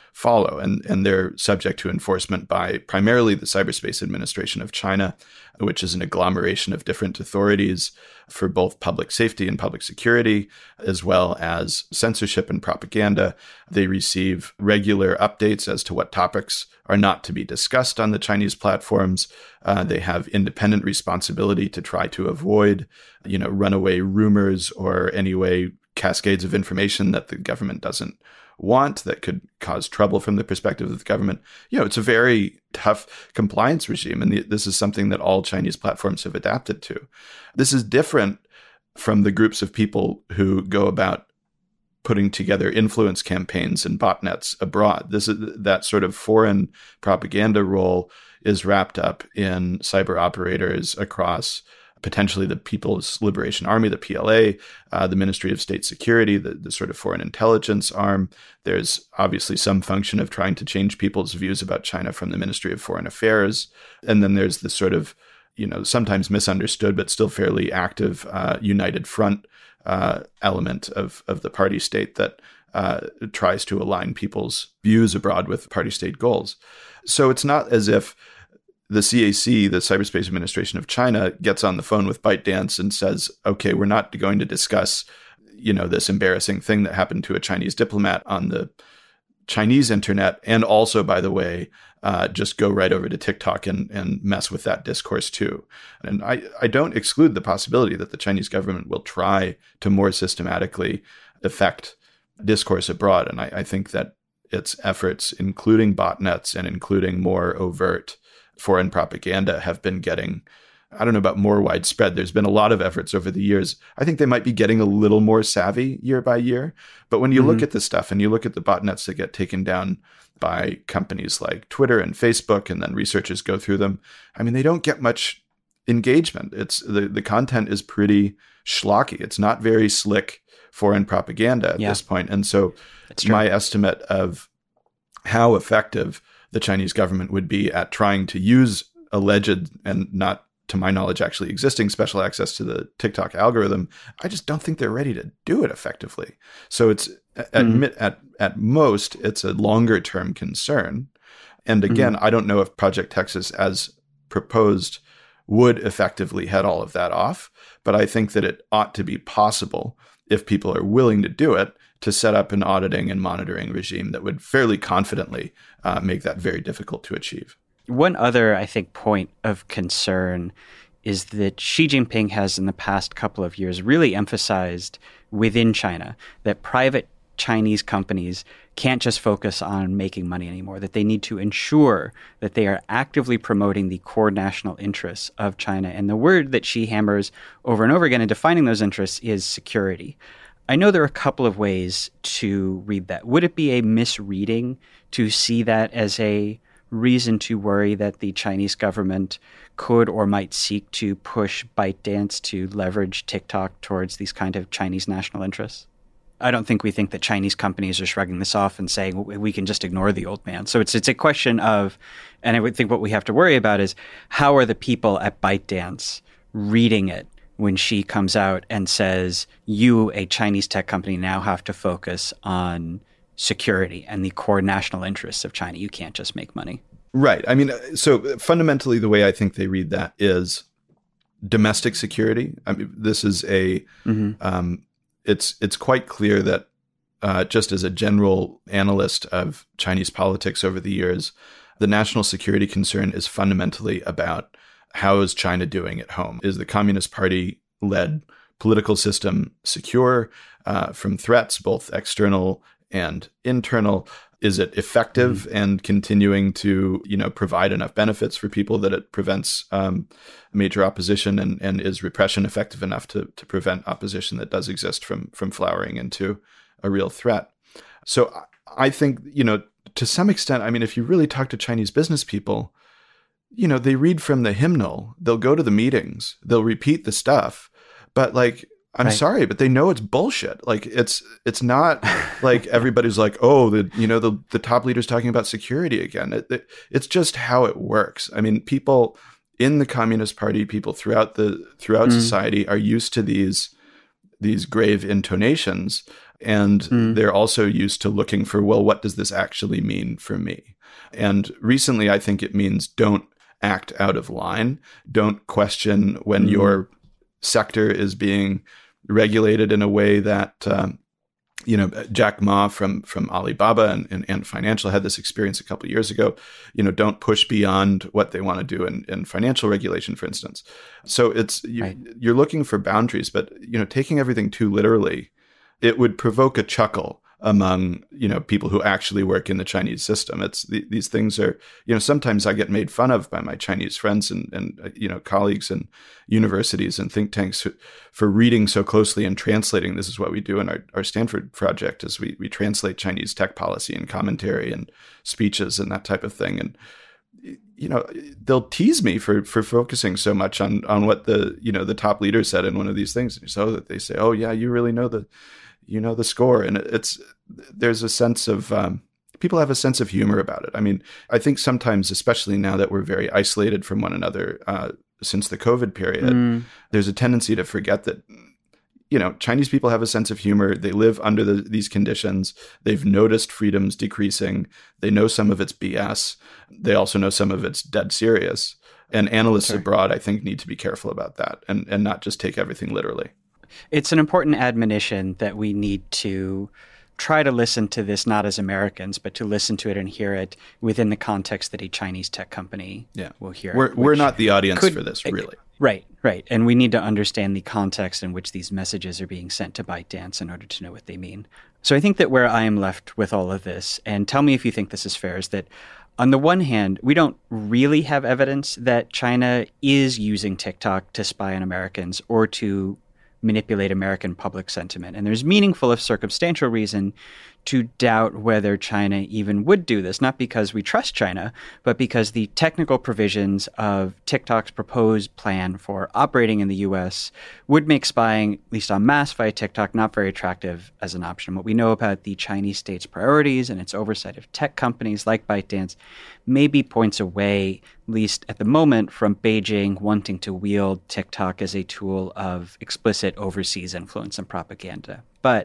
follow. And, and they're subject to enforcement by primarily the Cyberspace Administration of China, which is an agglomeration of different authorities for both public safety and public security, as well as censorship and propaganda. They receive regular updates as to what topics are not to be discussed on the Chinese platforms. Uh, they have independent responsibility to try to avoid, you know, runaway rumors or anyway cascades of information that the government doesn't want that could cause trouble from the perspective of the government. You know, it's a very tough compliance regime, and the, this is something that all Chinese platforms have adapted to. This is different from the groups of people who go about putting together influence campaigns and botnets abroad. This is that sort of foreign propaganda role is wrapped up in cyber operators across potentially the People's Liberation Army, the P L A, uh, the Ministry of State Security, the, the sort of foreign intelligence arm. There's obviously some function of trying to change people's views about China from the Ministry of Foreign Affairs. And then there's the sort of, you know, sometimes misunderstood, but still fairly active uh, United Front uh, element of, of the party state that uh, tries to align people's views abroad with party state goals. So it's not as if the C A C, the Cyberspace Administration of China, gets on the phone with ByteDance and says, okay, we're not going to discuss, you know, this embarrassing thing that happened to a Chinese diplomat on the Chinese internet. And also, by the way, uh, just go right over to TikTok and, and mess with that discourse too. And I, I don't exclude the possibility that the Chinese government will try to more systematically affect discourse abroad. And I, I think that its efforts, including botnets and including more overt foreign propaganda, have been getting, I don't know about more widespread. There's been a lot of efforts over the years. I think they might be getting a little more savvy year by year. But when you mm-hmm. look at this stuff and you look at the botnets that get taken down by companies like Twitter and Facebook, and then researchers go through them, I mean, they don't get much engagement. It's the, the content is pretty schlocky. It's not very slick foreign propaganda at yeah. this point. And so my estimate of how effective the Chinese government would be at trying to use alleged and not, to my knowledge, actually existing special access to the TikTok algorithm, I just don't think they're ready to do it effectively. So it's mm-hmm. at, at at most, it's a longer term concern. And again, mm-hmm. I don't know if Project Texas, as proposed, would effectively head all of that off, but I think that it ought to be possible, if people are willing to do it, to set up an auditing and monitoring regime that would fairly confidently uh, make that very difficult to achieve. One other, I think, point of concern is that Xi Jinping has in the past couple of years really emphasized within China that private Chinese companies can't just focus on making money anymore, that they need to ensure that they are actively promoting the core national interests of China. And the word that Xi hammers over and over again in defining those interests is security. I know there are a couple of ways to read that. Would it be a misreading to see that as a reason to worry that the Chinese government could or might seek to push ByteDance to leverage TikTok towards these kind of Chinese national interests? I don't think we think that Chinese companies are shrugging this off and saying we can just ignore the old man. So it's it's a question of, and I would think what we have to worry about is how are the people at ByteDance reading it when Xi comes out and says, you, a Chinese tech company, now have to focus on security and the core national interests of China. You can't just make money. Right. I mean, so fundamentally, the way I think they read that is domestic security. I mean, this is a, mm-hmm. um, it's it's quite clear that uh, just as a general analyst of Chinese politics over the years, the national security concern is fundamentally about how is China doing at home? Is the Communist Party-led political system secure uh, from threats, both external and internal? Is it effective mm-hmm. and continuing to, you know, provide enough benefits for people that it prevents um, major opposition, and, and is repression effective enough to to prevent opposition that does exist from from flowering into a real threat? So I think, you know, to some extent, I mean, if you really talk to Chinese business people, you know, they read from the hymnal, they'll go to the meetings, they'll repeat the stuff, but like, I'm right. sorry, but they know it's bullshit. Like it's, it's not like everybody's like, oh, the, you know, the, the top leader's talking about security again. It, it, it's just how it works. I mean, people in the Communist Party, people throughout the, throughout mm. society are used to these, these grave intonations. And Mm. they're also used to looking for, well, what does this actually mean for me? And recently, I think it means don't act out of line. Don't question when Mm. your sector is being regulated in a way that, um, you know, Jack Ma from from Alibaba and, and, and Financial had this experience a couple of years ago. You know, don't push beyond what they want to do in, in financial regulation, for instance. So it's you, Right. you're looking for boundaries, but you know, taking everything too literally, it would provoke a chuckle among, you know, people who actually work in the Chinese system. It's the, these things are, you know, sometimes I get made fun of by my Chinese friends and, and uh, you know, colleagues in universities and think tanks for, for reading so closely and translating. This is what we do in our, our Stanford project is we, we translate Chinese tech policy and commentary and speeches and that type of thing. And, you know, they'll tease me for, for focusing so much on, on what the, you know, the top leader said in one of these things. And so that they say, oh yeah, you really know the, you know, the score. And it's, there's a sense of, um, people have a sense of humor about it. I mean, I think sometimes, especially now that we're very isolated from one another, uh, since the COVID period, Mm. there's a tendency to forget that, you know, Chinese people have a sense of humor. They live under the, these conditions. They've noticed freedoms decreasing. They know some of it's B S. They also know some of it's dead serious. And analysts Okay. abroad, I think, need to be careful about that and, and not just take everything literally. It's an important admonition that we need to try to listen to this not as Americans, but to listen to it and hear it within the context that a Chinese tech company Yeah. will hear We're, it. we're which not the audience could- for this, really. Right, right. And we need to understand the context in which these messages are being sent to ByteDance in order to know what they mean. So I think that where I am left with all of this, and tell me if you think this is fair, is that on the one hand, we don't really have evidence that China is using TikTok to spy on Americans or to manipulate American public sentiment. And there's meaningful, if circumstantial, reason to doubt whether China even would do this, not because we trust China, but because the technical provisions of TikTok's proposed plan for operating in the U S would make spying, at least en masse via TikTok, not very attractive as an option. What we know about the Chinese state's priorities and its oversight of tech companies like ByteDance maybe points away, at least at the moment, from Beijing wanting to wield TikTok as a tool of explicit overseas influence and propaganda. But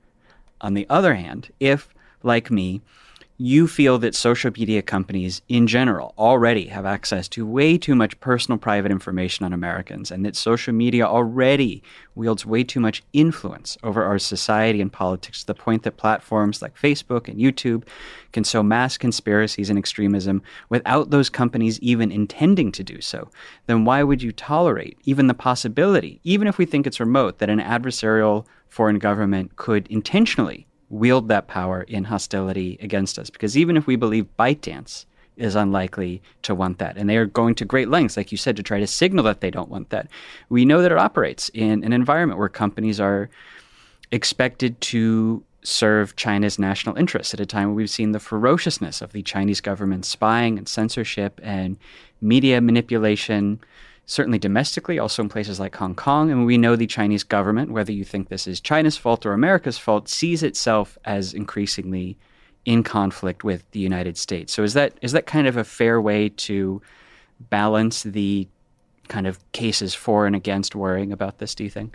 on the other hand, if, like me, you feel that social media companies in general already have access to way too much personal private information on Americans, and that social media already wields way too much influence over our society and politics to the point that platforms like Facebook and YouTube can sow mass conspiracies and extremism without those companies even intending to do so, then why would you tolerate even the possibility, even if we think it's remote, that an adversarial foreign government could intentionally wield that power in hostility against us? Because even if we believe ByteDance is unlikely to want that, and they are going to great lengths, like you said, to try to signal that they don't want that, we know that it operates in an environment where companies are expected to serve China's national interests at a time where we've seen the ferociousness of the Chinese government spying and censorship and media manipulation, certainly domestically, also in places like Hong Kong. And we know the Chinese government, whether you think this is China's fault or America's fault, sees itself as increasingly in conflict with the United States. So is that is that kind of a fair way to balance the kind of cases for and against worrying about this, do you think?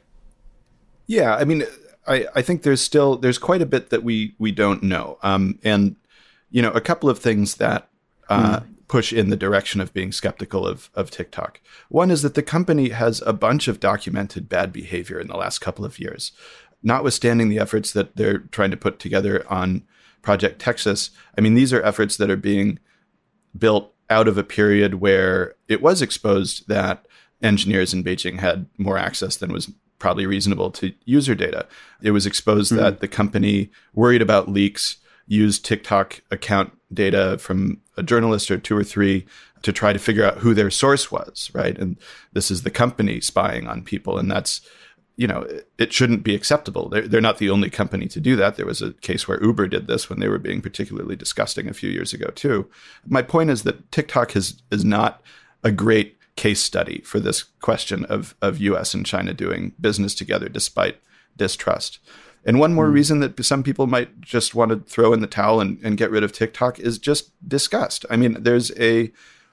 Yeah, I mean, I, I think there's still, there's quite a bit that we we don't know. Um, and, you know, a couple of things that uh, mm. push in the direction of being skeptical of, of TikTok. One is that the company has a bunch of documented bad behavior in the last couple of years, notwithstanding the efforts that they're trying to put together on Project Texas. I mean, these are efforts that are being built out of a period where it was exposed that engineers in Beijing had more access than was probably reasonable to user data. It was exposed mm-hmm. that the company, worried about leaks, used TikTok account data from a journalist or two or three to try to figure out who their source was, right? And this is the company spying on people. And that's, you know, it, it shouldn't be acceptable. They're, they're not the only company to do that. There was a case where Uber did this when they were being particularly disgusting a few years ago, too. My point is that TikTok has, is not a great case study for this question of, of U S and China doing business together despite distrust. And one more mm. reason that some people might just want to throw in the towel and, and get rid of TikTok is just disgust. I mean, there's a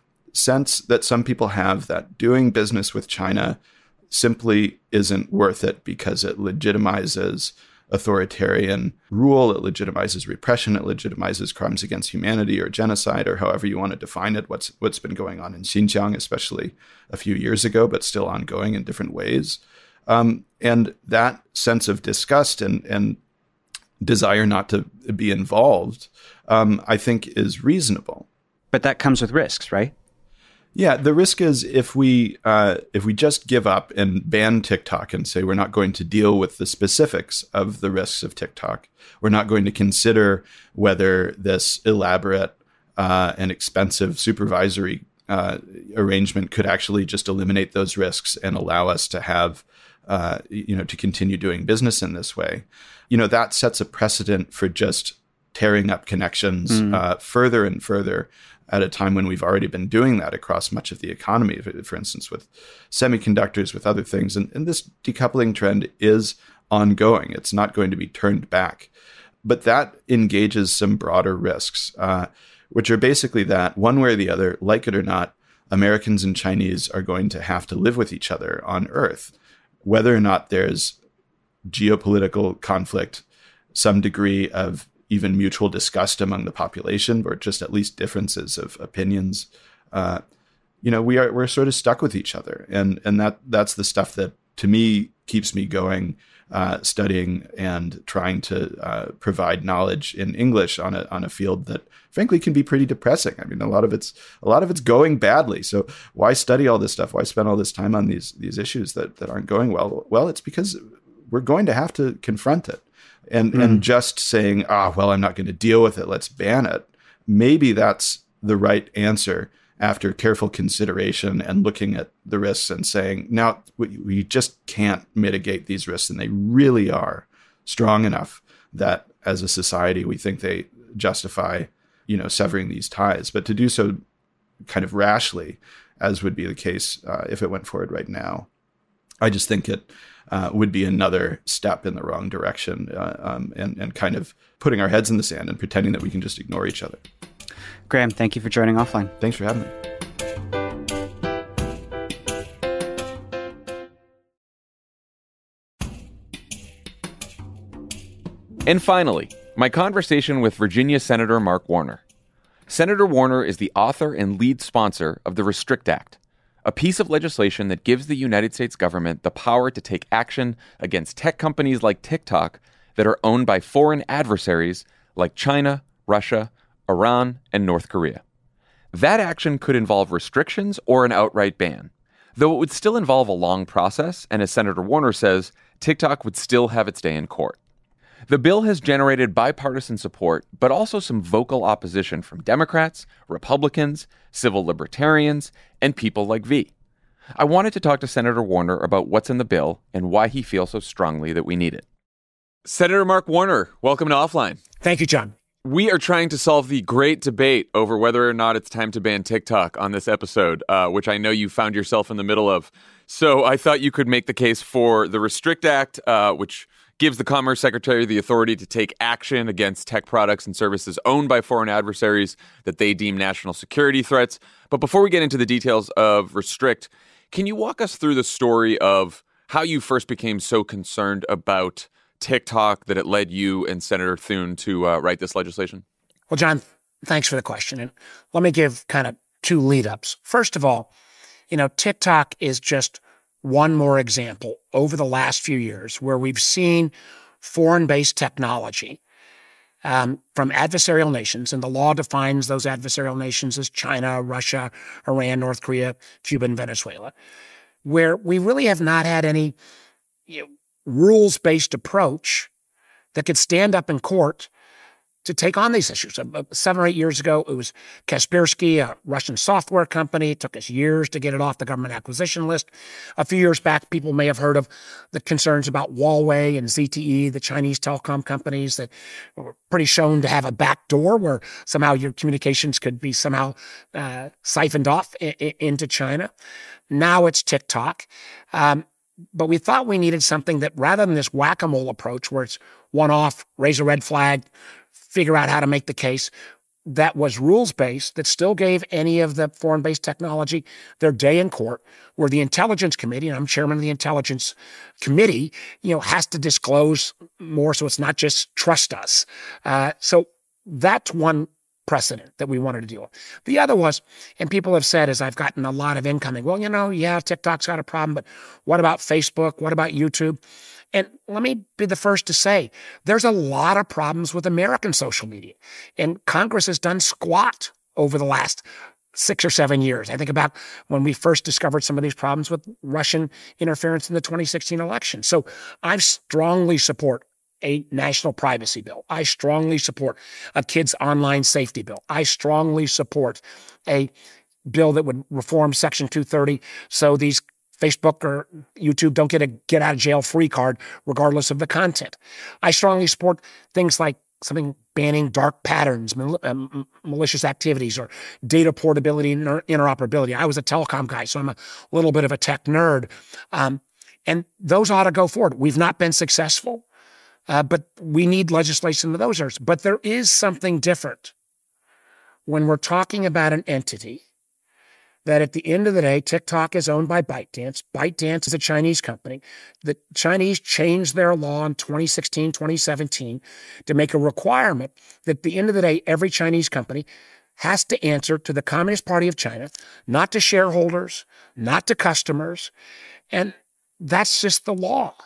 sense that some people have that doing business with China simply isn't worth it because it legitimizes authoritarian rule. It legitimizes repression. It legitimizes crimes against humanity or genocide, or however you want to define it. What's what's been going on in Xinjiang, especially a few years ago, but still ongoing in different ways. Um, and that sense of disgust and and desire not to be involved, um, I think, is reasonable. But that comes with risks, right? Yeah, the risk is if we uh, if we just give up and ban TikTok and say we're not going to deal with the specifics of the risks of TikTok, we're not going to consider whether this elaborate uh, and expensive supervisory uh, arrangement could actually just eliminate those risks and allow us to have, uh, you know, to continue doing business in this way. You know, that sets a precedent for just tearing up connections mm. uh, further and further, at a time when we've already been doing that across much of the economy, for instance, with semiconductors, with other things. And, and this decoupling trend is ongoing. It's not going to be turned back. But that engages some broader risks, uh, which are basically that one way or the other, like it or not, Americans and Chinese are going to have to live with each other on Earth, whether or not there's geopolitical conflict, some degree of even mutual disgust among the population, or just at least differences of opinions. Uh, you know, we are we're sort of stuck with each other, and and that that's the stuff that to me keeps me going, uh, studying and trying to uh, provide knowledge in English on a on a field that frankly can be pretty depressing. I mean, a lot of it's a lot of it's going badly. So why study all this stuff? Why spend all this time on these these issues that that aren't going well? Well, it's because we're going to have to confront it. And mm. and just saying, ah, well, I'm not going to deal with it, let's ban it. Maybe that's the right answer after careful consideration and looking at the risks and saying, now we, we just can't mitigate these risks. And they really are strong enough that as a society, we think they justify, you know, severing these ties. But to do so kind of rashly, as would be the case uh, if it went forward right now, I just think it Uh, would be another step in the wrong direction, uh, um, and, and kind of putting our heads in the sand and pretending that we can just ignore each other. Graham, thank you for joining Offline. Thanks for having me. And finally, my conversation with Virginia Senator Mark Warner. Senator Warner is the author and lead sponsor of the Restrict Act, a piece of legislation that gives the United States government the power to take action against tech companies like TikTok that are owned by foreign adversaries like China, Russia, Iran, and North Korea. That action could involve restrictions or an outright ban, though it would still involve a long process, and as Senator Warner says, TikTok would still have its day in court. The bill has generated bipartisan support, but also some vocal opposition from Democrats, Republicans, civil libertarians, and people like V. I wanted to talk to Senator Warner about what's in the bill and why he feels so strongly that we need it. Senator Mark Warner, welcome to Offline. Thank you, John. We are trying to solve the great debate over whether or not it's time to ban TikTok on this episode, uh, which I know you found yourself in the middle of. So I thought you could make the case for the Restrict Act, uh, which gives the Commerce Secretary the authority to take action against tech products and services owned by foreign adversaries that they deem national security threats. But before we get into the details of Restrict, can you walk us through the story of how you first became so concerned about TikTok that it led you and Senator Thune to uh, write this legislation? Well, John, thanks for the question. And let me give kind of two lead-ups. First of all, you know, TikTok is just one more example over the last few years where we've seen foreign-based technology um, from adversarial nations, and the law defines those adversarial nations as China, Russia, Iran, North Korea, Cuba, and Venezuela, where we really have not had any you know, rules-based approach that could stand up in court to take on these issues. Seven or eight years ago, it was Kaspersky, a Russian software company. It took us years to get it off the government acquisition list. A few years back, people may have heard of the concerns about Huawei and Z T E, the Chinese telecom companies that were pretty shown to have a back door where somehow your communications could be somehow uh, siphoned off I- I- into China. Now it's TikTok. Um, but we thought we needed something that, rather than this whack-a-mole approach where it's one-off, raise a red flag, figure out how to make the case, that was rules-based, that still gave any of the foreign-based technology their day in court, where the Intelligence Committee, and I'm chairman of the Intelligence Committee, you know, has to disclose more, so it's not just trust us. Uh, so that's one precedent that we wanted to deal with. The other was, and people have said, as I've gotten a lot of incoming, well, you know, yeah, TikTok's got a problem, but what about Facebook? What about YouTube? And let me be the first to say, there's a lot of problems with American social media. And Congress has done squat over the last six or seven years. I think about when we first discovered some of these problems with Russian interference in the twenty sixteen election. So I strongly support a national privacy bill. I strongly support a kids' online safety bill. I strongly support a bill that would reform Section two thirty so these Facebook or YouTube don't get a get out of jail free card regardless of the content. I strongly support things like something banning dark patterns, mal- um, malicious activities, or data portability and inter- interoperability. I was a telecom guy, so I'm a little bit of a tech nerd. Um, and those ought to go forward. We've not been successful, uh, but we need legislation in those areas. But there is something different when we're talking about an entity that at the end of the day, TikTok is owned by ByteDance. ByteDance is a Chinese company. The Chinese changed their law in twenty sixteen, twenty seventeen to make a requirement that at the end of the day, every Chinese company has to answer to the Communist Party of China, not to shareholders, not to customers. And that's just the law.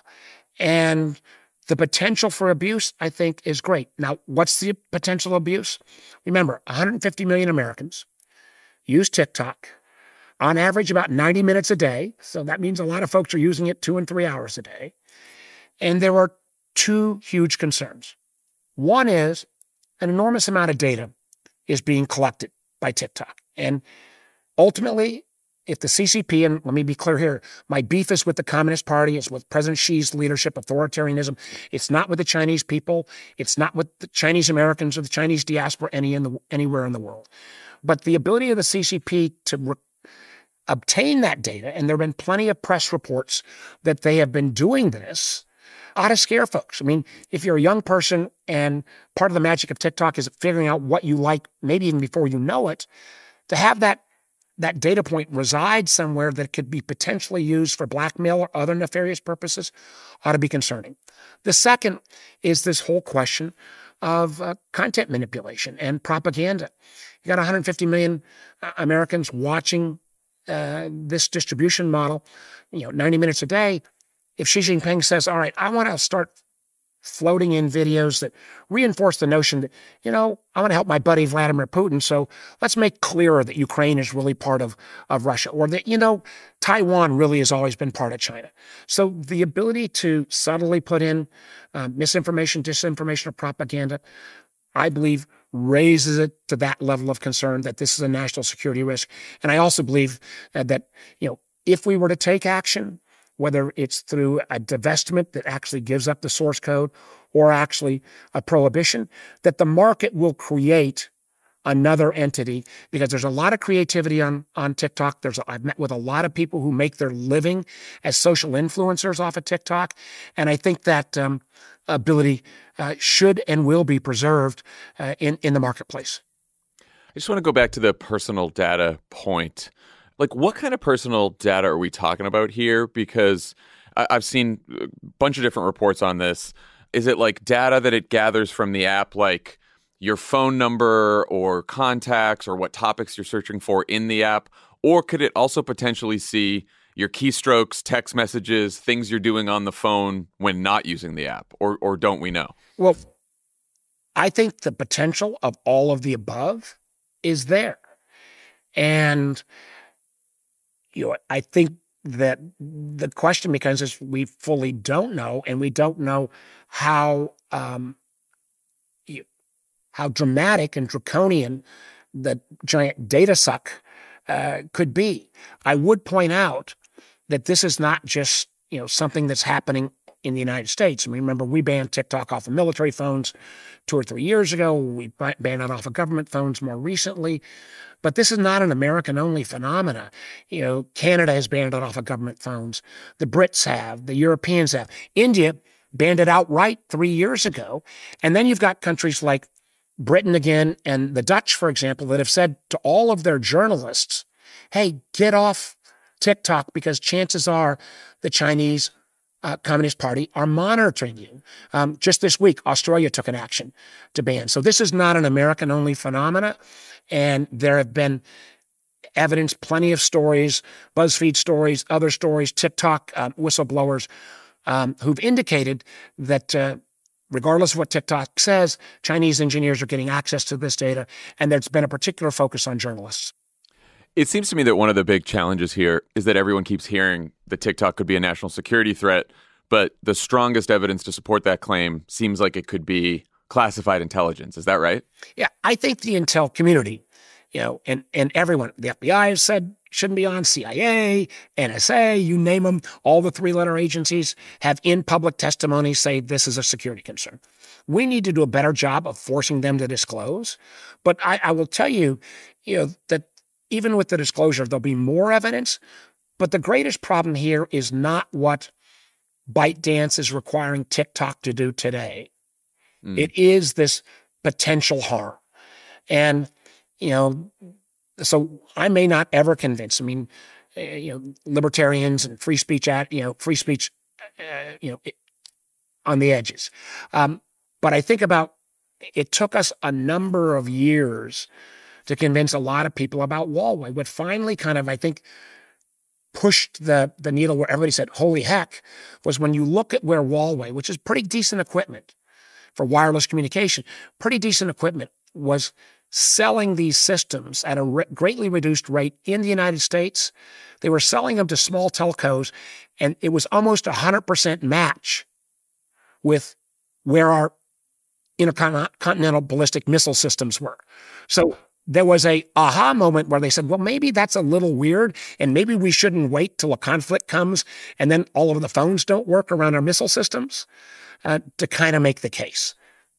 And the potential for abuse, I think, is great. Now, what's the potential abuse? Remember, one hundred fifty million Americans use TikTok on average about ninety minutes a day. So that means a lot of folks are using it two and three hours a day. And there are two huge concerns. One is an enormous amount of data is being collected by TikTok. And ultimately, if the C C P, and let me be clear here, my beef is with the Communist Party, it's with President Xi's leadership, authoritarianism. It's not with the Chinese people. It's not with the Chinese Americans or the Chinese diaspora any in the, anywhere in the world. But the ability of the C C P to re- obtain that data, and there have been plenty of press reports that they have been doing this, ought to scare folks. I mean, if you're a young person and part of the magic of TikTok is figuring out what you like, maybe even before you know it, to have that that data point reside somewhere that could be potentially used for blackmail or other nefarious purposes ought to be concerning. The second is this whole question of uh, content manipulation and propaganda. You got one hundred fifty million uh, Americans watching uh, this distribution model, you know, ninety minutes a day. If Xi Jinping says, all right, I want to start floating in videos that reinforce the notion that, you know, I want to help my buddy Vladimir Putin, so let's make clearer that Ukraine is really part of, of Russia, or that, you know, Taiwan really has always been part of China. So the ability to subtly put in uh, misinformation, disinformation, or propaganda, I believe, raises it to that level of concern that this is a national security risk. And I also believe uh, that, you know, if we were to take action, whether it's through a divestment that actually gives up the source code or actually a prohibition, that the market will create another entity, because there's a lot of creativity on, on TikTok. There's a, I've met with a lot of people who make their living as social influencers off of TikTok. And I think that um, ability uh, should and will be preserved uh, in, in the marketplace. I just want to go back to the personal data point. Like, what kind of personal data are we talking about here? Because I- I've seen a bunch of different reports on this. Is it like data that it gathers from the app, like your phone number or contacts or what topics you're searching for in the app? Or could it also potentially see your keystrokes, text messages, things you're doing on the phone when not using the app? Or, or don't we know? Well, I think the potential of all of the above is there. And you know, I think that the question becomes is we fully don't know, and we don't know how um, you, how dramatic and draconian the giant data suck uh, could be. I would point out that this is not just, you know, something that's happening in the United States. I mean, remember, we banned TikTok off of military phones two or three years ago. We banned it off of government phones more recently. But this is not an American-only phenomena. You know, Canada has banned it off of government phones. The Brits have. The Europeans have. India banned it outright three years ago. And then you've got countries like Britain again, and the Dutch, for example, that have said to all of their journalists, hey, get off TikTok because chances are the Chinese uh, Communist Party are monitoring you. Um, just this week, Australia took an action to ban. So this is not an American-only phenomena, and there have been evidence, plenty of stories, BuzzFeed stories, other stories, TikTok uh, whistleblowers um, who've indicated that uh, regardless of what TikTok says, Chinese engineers are getting access to this data, and there's been a particular focus on journalists. It seems to me that one of the big challenges here is that everyone keeps hearing that TikTok could be a national security threat, but the strongest evidence to support that claim seems like it could be classified intelligence. Is that right? Yeah, I think the intel community, you know, and, and everyone, the F B I has said shouldn't be on, C I A, N S A, you name them, all the three-letter agencies have in public testimony say this is a security concern. We need to do a better job of forcing them to disclose. But I, I will tell you, you know, that even with the disclosure, there'll be more evidence. But the greatest problem here is not what ByteDance is requiring TikTok to do today. Mm. It is this potential harm. And, you know, so I may not ever convince, I mean, uh, you know, libertarians and free speech, at, you know, free speech, uh, you know, it, on the edges. Um, but I think about, it took us a number of years to convince a lot of people about Huawei. What finally kind of, I think, pushed the, the needle where everybody said, holy heck, was when you look at where Huawei, which is pretty decent equipment for wireless communication, pretty decent equipment, was selling these systems at a re- greatly reduced rate in the United States. They were selling them to small telcos, and it was almost a one hundred percent match with where our intercontinental ballistic missile systems were. So there was a aha moment where they said, well, maybe that's a little weird, and maybe we shouldn't wait till a conflict comes and then all of the phones don't work around our missile systems uh, to kind of make the case.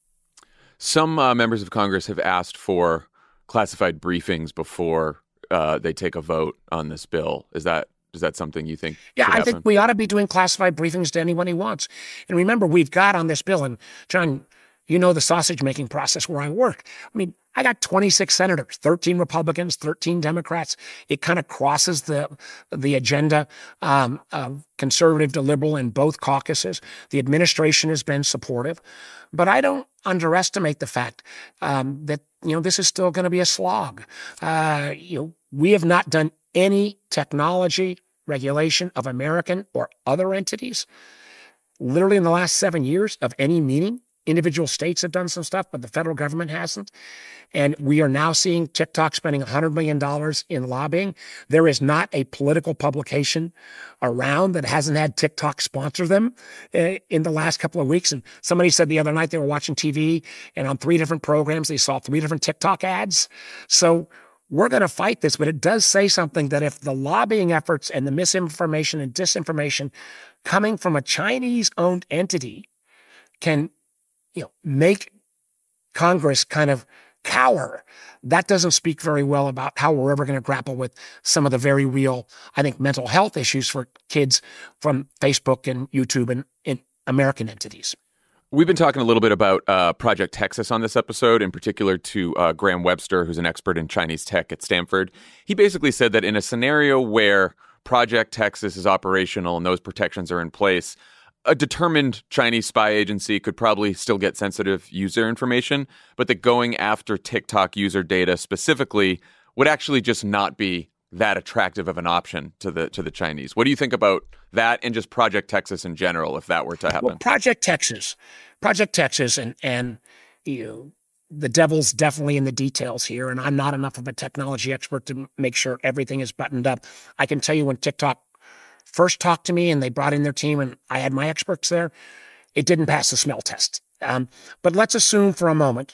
Some uh, members of Congress have asked for classified briefings before uh, they take a vote on this bill. Is that is that something you think? Yeah, I happen? think we ought to be doing classified briefings to anyone he wants. And remember, we've got on this bill, and John, you know the sausage-making process where I work. I mean, I got twenty-six senators, thirteen Republicans, thirteen Democrats. It kind of crosses the the agenda, um, of conservative to liberal in both caucuses. The administration has been supportive. But I don't underestimate the fact um, that, you know, this is still going to be a slog. Uh, you know, we have not done any technology regulation of American or other entities literally in the last seven years of any meaning. Individual states have done some stuff, but the federal government hasn't. And we are now seeing TikTok spending one hundred million dollars in lobbying. There is not a political publication around that hasn't had TikTok sponsor them uh, in the last couple of weeks. And somebody said the other night they were watching T V, and on three different programs, they saw three different TikTok ads. So we're going to fight this, but it does say something that if the lobbying efforts and the misinformation and disinformation coming from a Chinese-owned entity can, you know, make Congress kind of cower, that doesn't speak very well about how we're ever going to grapple with some of the very real, I think, mental health issues for kids from Facebook and YouTube and, and American entities. We've been talking a little bit about uh, Project Texas on this episode, in particular to uh, Graham Webster, who's an expert in Chinese tech at Stanford. He basically said that in a scenario where Project Texas is operational and those protections are in place, a determined Chinese spy agency could probably still get sensitive user information, but that going after TikTok user data specifically would actually just not be that attractive of an option to the to the Chinese. What do you think about that and just Project Texas in general, if that were to happen? Well, Project Texas, Project Texas, and and you know, the devil's definitely in the details here. And I'm not enough of a technology expert to make sure everything is buttoned up. I can tell you when TikTok first talked to me and they brought in their team and I had my experts there, it didn't pass the smell test. Um, but let's assume for a moment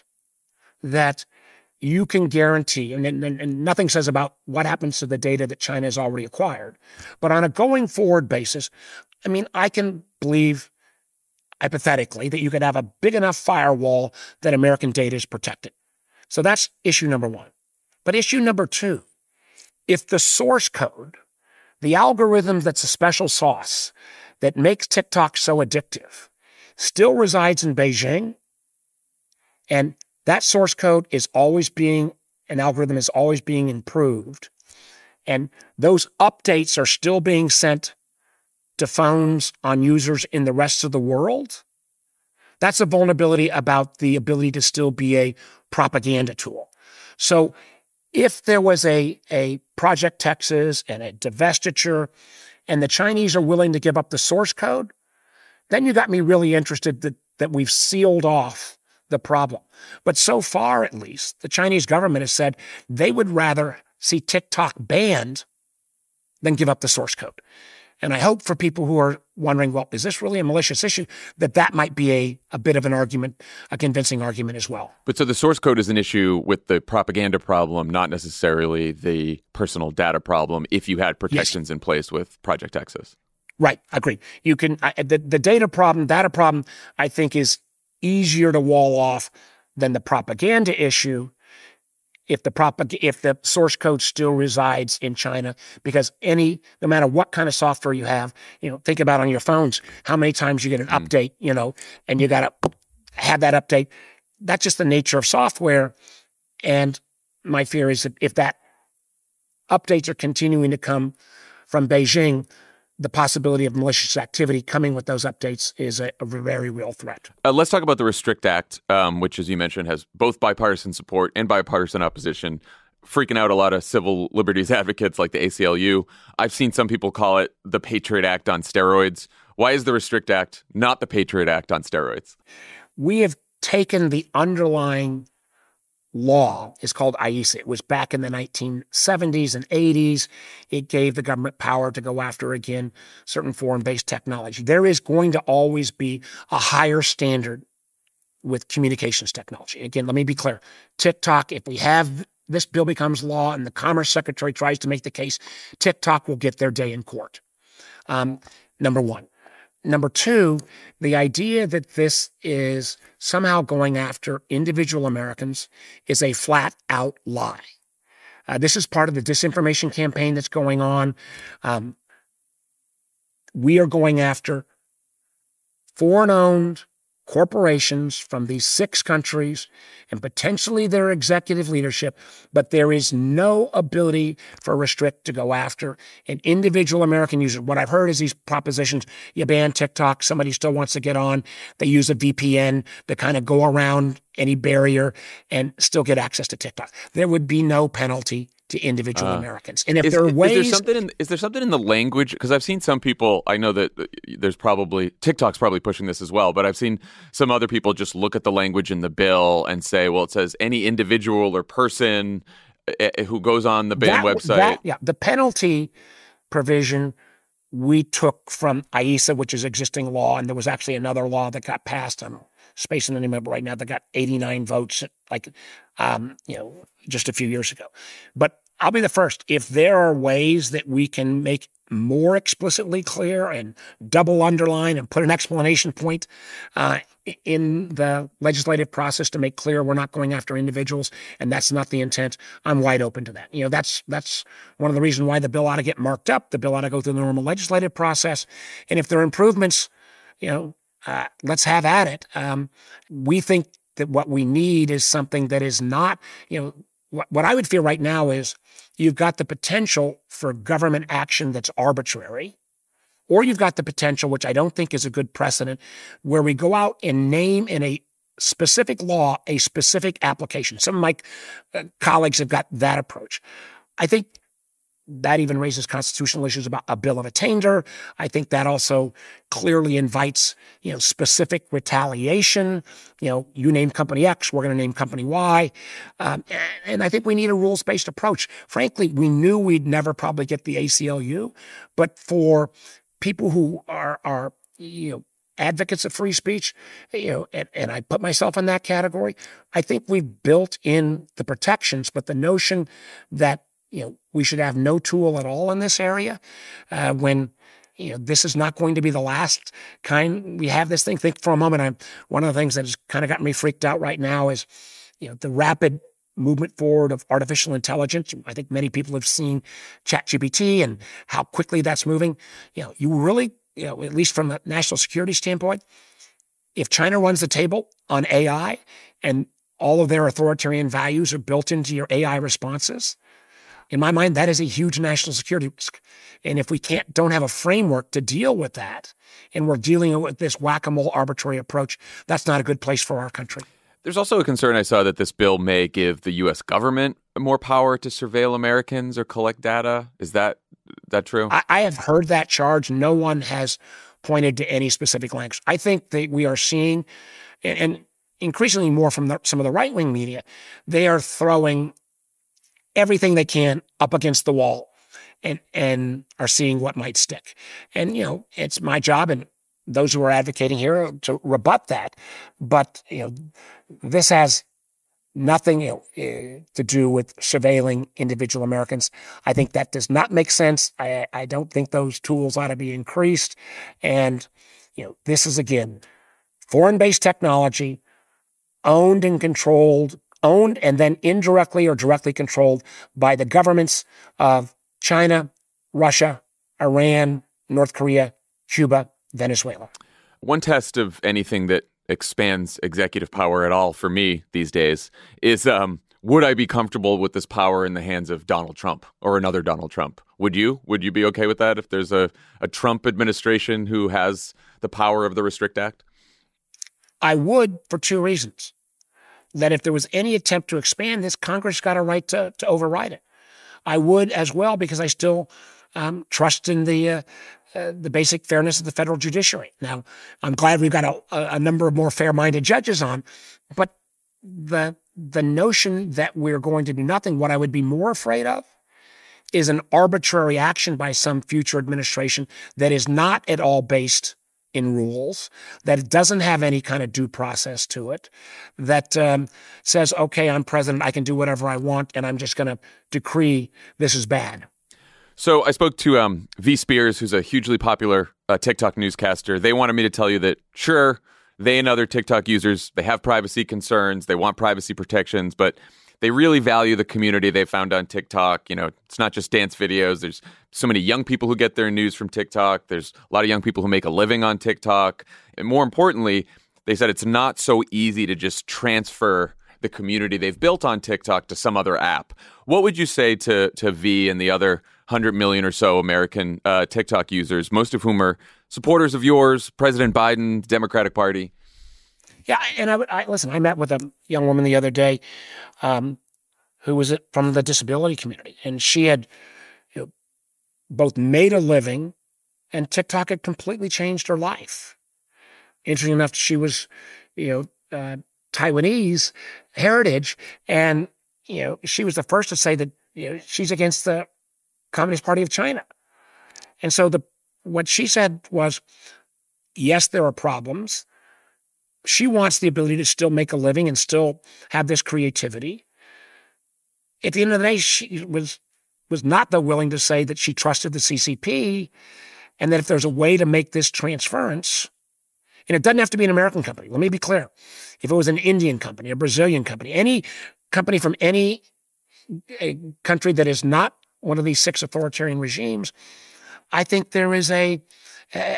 that you can guarantee, and, and, and nothing says about what happens to the data that China has already acquired, but on a going forward basis, I mean, I can believe hypothetically that you could have a big enough firewall that American data is protected. So that's issue number one. But issue number two, if the source code, the algorithm that's a special sauce that makes TikTok so addictive, still resides in Beijing, and that source code is always being, an algorithm is always being improved. And those updates are still being sent to phones on users in the rest of the world. That's a vulnerability about the ability to still be a propaganda tool. So if there was a, a Project Texas and a divestiture, and the Chinese are willing to give up the source code, then you got me really interested that, that we've sealed off the problem. But so far, at least, the Chinese government has said they would rather see TikTok banned than give up the source code. And I hope for people who are wondering, well, is this really a malicious issue, that that might be a, a bit of an argument, a convincing argument as well. But so the source code is an issue with the propaganda problem, not necessarily the personal data problem, if you had protections yes. in place with Project Texas. Right. Agreed. You can, I, the, the data problem, data problem, I think is easier to wall off than the propaganda issue if the propag- if the source code still resides in China, because any, no matter what kind of software you have, you know, think about on your phones, how many times you get an mm. update, you know, and you got to have that update. That's just the nature of software. And my fear is that if that updates are continuing to come from Beijing, the possibility of malicious activity coming with those updates is a, a very real threat. Uh, let's talk about the Restrict Act, um, which, as you mentioned, has both bipartisan support and bipartisan opposition, freaking out a lot of civil liberties advocates like the A C L U. I've seen some people call it the Patriot Act on steroids. Why is the Restrict Act not the Patriot Act on steroids? We have taken the underlying law, is called I E S A. It was back in the nineteen seventies and eighties. It gave the government power to go after, again, certain foreign-based technology. There is going to always be a higher standard with communications technology. Again, let me be clear. TikTok, if we have this bill becomes law and the Commerce Secretary tries to make the case, TikTok will get their day in court. Um, number one. Number two, the idea that this is somehow going after individual Americans is a flat-out lie. Uh, this is part of the disinformation campaign that's going on. Um, we are going after foreign-owned corporations from these six countries and potentially their executive leadership, but there is no ability for Restrict to go after an individual American user. What I've heard is these propositions, you ban TikTok, somebody still wants to get on, they use a V P N to kind of go around any barrier and still get access to TikTok. There would be no penalty to individual uh, Americans. And if is, there are ways... Is there something in, is there something in the language? Because I've seen some people, I know that there's probably, TikTok's probably pushing this as well, but I've seen some other people just look at the language in the bill and say, well, it says any individual or person who goes on the ban that, website. That, yeah, the penalty provision we took from I E S A, which is existing law, and there was actually another law that got passed. I'm spacing the name of it right now, that got eighty-nine votes, like, um, you know, just a few years ago. But I'll be the first. If there are ways that we can make more explicitly clear and double underline and put an explanation point uh, in the legislative process to make clear we're not going after individuals and that's not the intent, I'm wide open to that. You know, that's that's one of the reasons why the bill ought to get marked up. The bill ought to go through the normal legislative process. And if there are improvements, you know, uh, let's have at it. Um, we think that what we need is something that is not, you know, what, what I would feel right now is you've got the potential for government action that's arbitrary, or you've got the potential, which I don't think is a good precedent, where we go out and name in a specific law a specific application. Some of my uh, colleagues have got that approach. I think that even raises constitutional issues about a bill of attainder. I think that also clearly invites, you know, specific retaliation. You know, you name company X, we're going to name company Y. Um, and I think we need a rules-based approach. Frankly, we knew we'd never probably get the A C L U, but for people who are, are you know, advocates of free speech, you know, and, and I put myself in that category, I think we've built in the protections, but the notion that, you know, we should have no tool at all in this area uh, when, you know, this is not going to be the last kind. We have this thing. Think for a moment. I'm one of the things that has kind of got me freaked out right now is, you know, the rapid movement forward of artificial intelligence. I think many people have seen ChatGPT and how quickly that's moving. You know, you really, you know, at least from a national security standpoint, if China runs the table on A I and all of their authoritarian values are built into your A I responses. In my mind, that is a huge national security risk. And if we can't, don't have a framework to deal with that, and we're dealing with this whack-a-mole arbitrary approach, that's not a good place for our country. There's also a concern I saw that this bill may give the U S government more power to surveil Americans or collect data. Is that that true? I, I have heard that charge. No one has pointed to any specific language. I think that we are seeing, and, and increasingly more from the, some of the right-wing media, they are throwing everything they can up against the wall and and are seeing what might stick. And, you know, it's my job and those who are advocating here to rebut that. But, you know, this has nothing you know, to do with surveilling individual Americans. I think that does not make sense. I, I don't think those tools ought to be increased. And, you know, this is, again, foreign-based technology owned and controlled, owned and then indirectly or directly controlled by the governments of China, Russia, Iran, North Korea, Cuba, Venezuela. One test of anything that expands executive power at all for me these days is, um, would I be comfortable with this power in the hands of Donald Trump or another Donald Trump? Would you? Would you be okay with that if there's a, a Trump administration who has the power of the Restrict Act? I would for two reasons. That if there was any attempt to expand this, Congress got a right to, to override it. I would as well because I still um, trust in the uh, uh, the basic fairness of the federal judiciary. Now, I'm glad we've got a, a number of more fair-minded judges on, but the the notion that we're going to do nothing, what I would be more afraid of is an arbitrary action by some future administration that is not at all based in rules, that it doesn't have any kind of due process to it, that um, says, okay, I'm president, I can do whatever I want, and I'm just going to decree this is bad. So I spoke to um, V. Spears, who's a hugely popular uh, TikTok newscaster. They wanted me to tell you that, sure, they and other TikTok users, they have privacy concerns, they want privacy protections, but they really value the community they found on TikTok. You know, it's not just dance videos. There's so many young people who get their news from TikTok. There's a lot of young people who make a living on TikTok. And more importantly, they said it's not so easy to just transfer the community they've built on TikTok to some other app. What would you say to, to V and the other one hundred million or so American uh, TikTok users, most of whom are supporters of yours, President Biden, Democratic Party? Yeah, and I would I, listen. I met with a young woman the other day, um, who was from the disability community, and she had, you know, both made a living, and TikTok had completely changed her life. Interesting enough, she was, you know, uh, Taiwanese heritage, and you know, she was the first to say that you know she's against the Communist Party of China, and so the what she said was, yes, there are problems. She wants the ability to still make a living and still have this creativity. At the end of the day, she was was not though willing to say that she trusted the C C P and that if there's a way to make this transference, and it doesn't have to be an American company. Let me be clear. If it was an Indian company, a Brazilian company, any company from any country that is not one of these six authoritarian regimes, I think there is a... a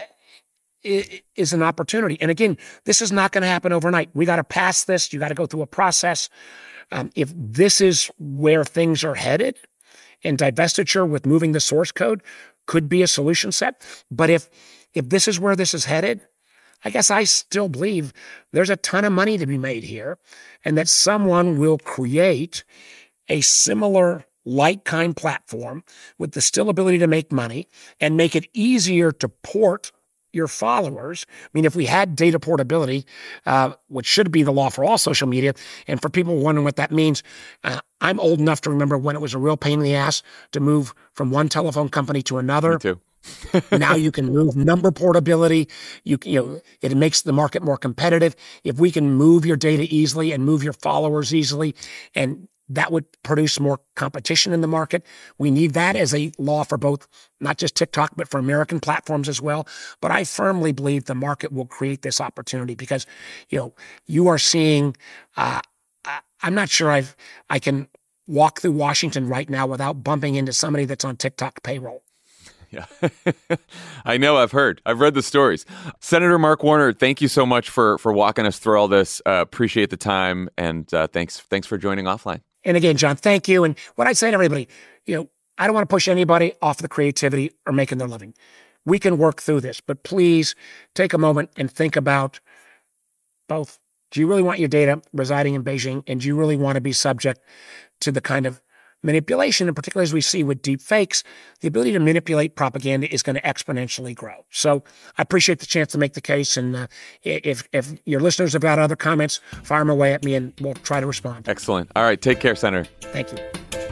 is an opportunity. And again, this is not going to happen overnight. We got to pass this. You got to go through a process. Um, if this is where things are headed, and divestiture with moving the source code could be a solution set. But if if this is where this is headed, I guess I still believe there's a ton of money to be made here, and that someone will create a similar like-kind platform with the still ability to make money and make it easier to port your followers. I mean, if we had data portability, uh, which should be the law for all social media, and for people wondering what that means, uh, I'm old enough to remember when it was a real pain in the ass to move from one telephone company to another. Me too. Now you can move number portability. You, you know, it makes the market more competitive. If we can move your data easily and move your followers easily, and that would produce more competition in the market. We need that as a law for both, not just TikTok, but for American platforms as well. But I firmly believe the market will create this opportunity because, you know, you are seeing, uh, I'm not sure I've, I can walk through Washington right now without bumping into somebody that's on TikTok payroll. Yeah. I know. I've heard. I've read the stories. Senator Mark Warner, thank you so much for for walking us through all this. Uh, appreciate the time. And uh, thanks thanks for joining Offline. And again, John, thank you. And what I say to everybody, you know, I don't want to push anybody off the creativity or making their living. We can work through this, but please take a moment and think about both. Do you really want your data residing in Beijing? And do you really want to be subject to the kind of manipulation, and particularly as we see with deep fakes, the ability to manipulate propaganda is going to exponentially grow. So I appreciate the chance to make the case. And uh, if, if your listeners have got other comments, fire them away at me and we'll try to respond. Excellent. All right. Take care, Senator. Thank you.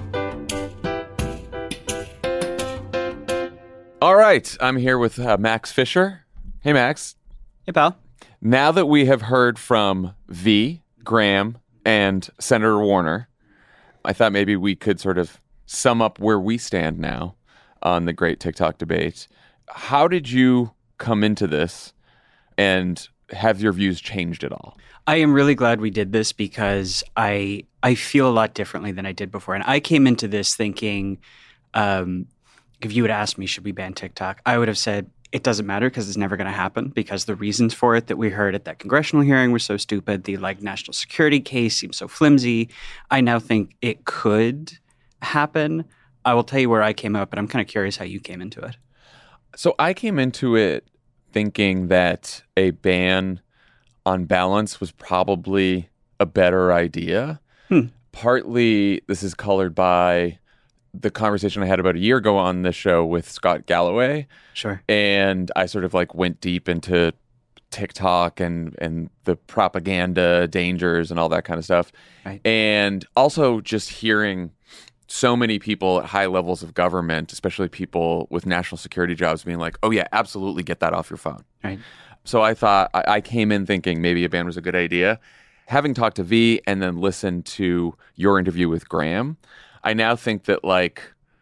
All right. I'm here with uh, Max Fisher. Hey, Max. Hey, pal. Now that we have heard from V, Graham, and Senator Warner, I thought maybe we could sort of sum up where we stand now on the great TikTok debate. How did you come into this, and have your views changed at all? I am really glad we did this because I I feel a lot differently than I did before. And I came into this thinking, um, if you had asked me, should we ban TikTok? I would have said, it doesn't matter because it's never going to happen, because the reasons for it that we heard at that congressional hearing were so stupid. The like national security case seems so flimsy. I now think it could happen. I will tell you where I came out, but I'm kind of curious how you came into it. So I came into it thinking that a ban on balance was probably a better idea. Hmm. Partly this is colored by the conversation I had about a year ago on this show with Scott Galloway. Sure. And I sort of like went deep into TikTok and, and the propaganda dangers and all that kind of stuff. Right. And also just hearing so many people at high levels of government, especially people with national security jobs, being like, oh yeah, absolutely get that off your phone. Right. So I thought, I, I came in thinking maybe a ban was a good idea. Having talked to V and then listened to your interview with Graham, I now think that like,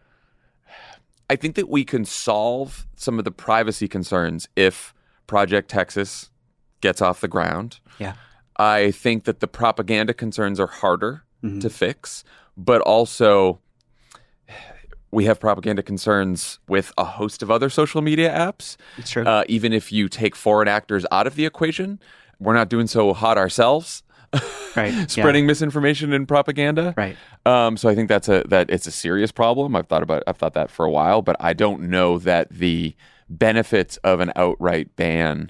I think that we can solve some of the privacy concerns if Project Texas gets off the ground. Yeah. I think that the propaganda concerns are harder mm-hmm. to fix, but also we have propaganda concerns with a host of other social media apps. It's true. Uh, even if you take foreign actors out of the equation, we're not doing so hot ourselves. Right. Spreading yeah. misinformation and propaganda. Right. Um, so I think that's a that it's a serious problem. I've thought about I've thought that for a while, but I don't know that the benefits of an outright ban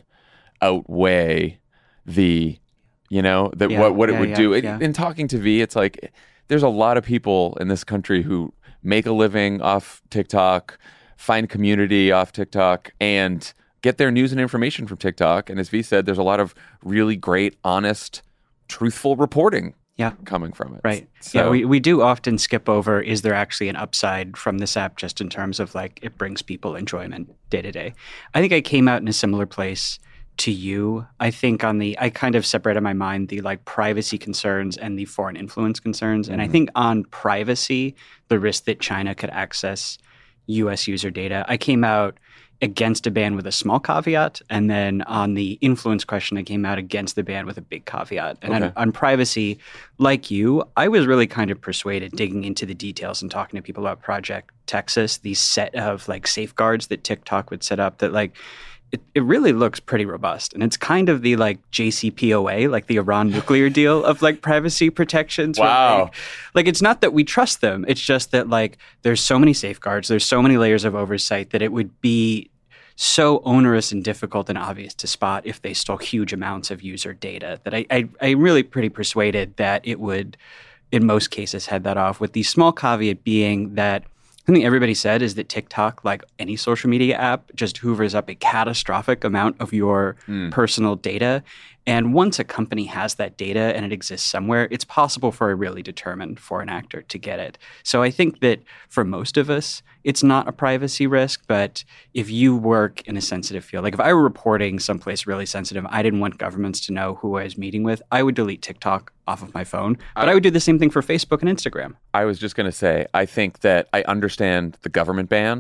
outweigh the, you know, that yeah, what, what yeah, it would yeah, do. yeah. In talking to V, it's like there's a lot of people in this country who make a living off TikTok, find community off TikTok, and get their news and information from TikTok. And as V said, there's a lot of really great, honest, truthful reporting yeah. coming from it. Right. So, yeah, we, we do often skip over, is there actually an upside from this app just in terms of like it brings people enjoyment day to day? I think I came out in a similar place to you. I think on the, I kind of separated my mind the like privacy concerns and the foreign influence concerns. And mm-hmm. I think on privacy, the risk that China could access U S user data, I came out against a ban with a small caveat. And then on the influence question, I came out against the ban with a big caveat. And okay. on, on privacy, like you, I was really kind of persuaded digging into the details and talking to people about Project Texas, these set of like safeguards that TikTok would set up that like, it, it really looks pretty robust. And it's kind of the like J C P O A, like the Iran nuclear deal of like privacy protections. Wow. Like, like it's not that we trust them. It's just that like there's so many safeguards, there's so many layers of oversight that it would be so onerous and difficult and obvious to spot if they stole huge amounts of user data that I, I, I'm really pretty persuaded that it would, in most cases, head that off, with the small caveat being that something everybody said is that TikTok, like any social media app, just hoovers up a catastrophic amount of your mm. personal data. And once a company has that data and it exists somewhere, it's possible for a really determined foreign actor to get it. So I think that for most of us, it's not a privacy risk. But if you work in a sensitive field, like if I were reporting someplace really sensitive, I didn't want governments to know who I was meeting with, I would delete TikTok off of my phone. But I, I would do the same thing for Facebook and Instagram. I was just going to say, I think that I understand the government ban,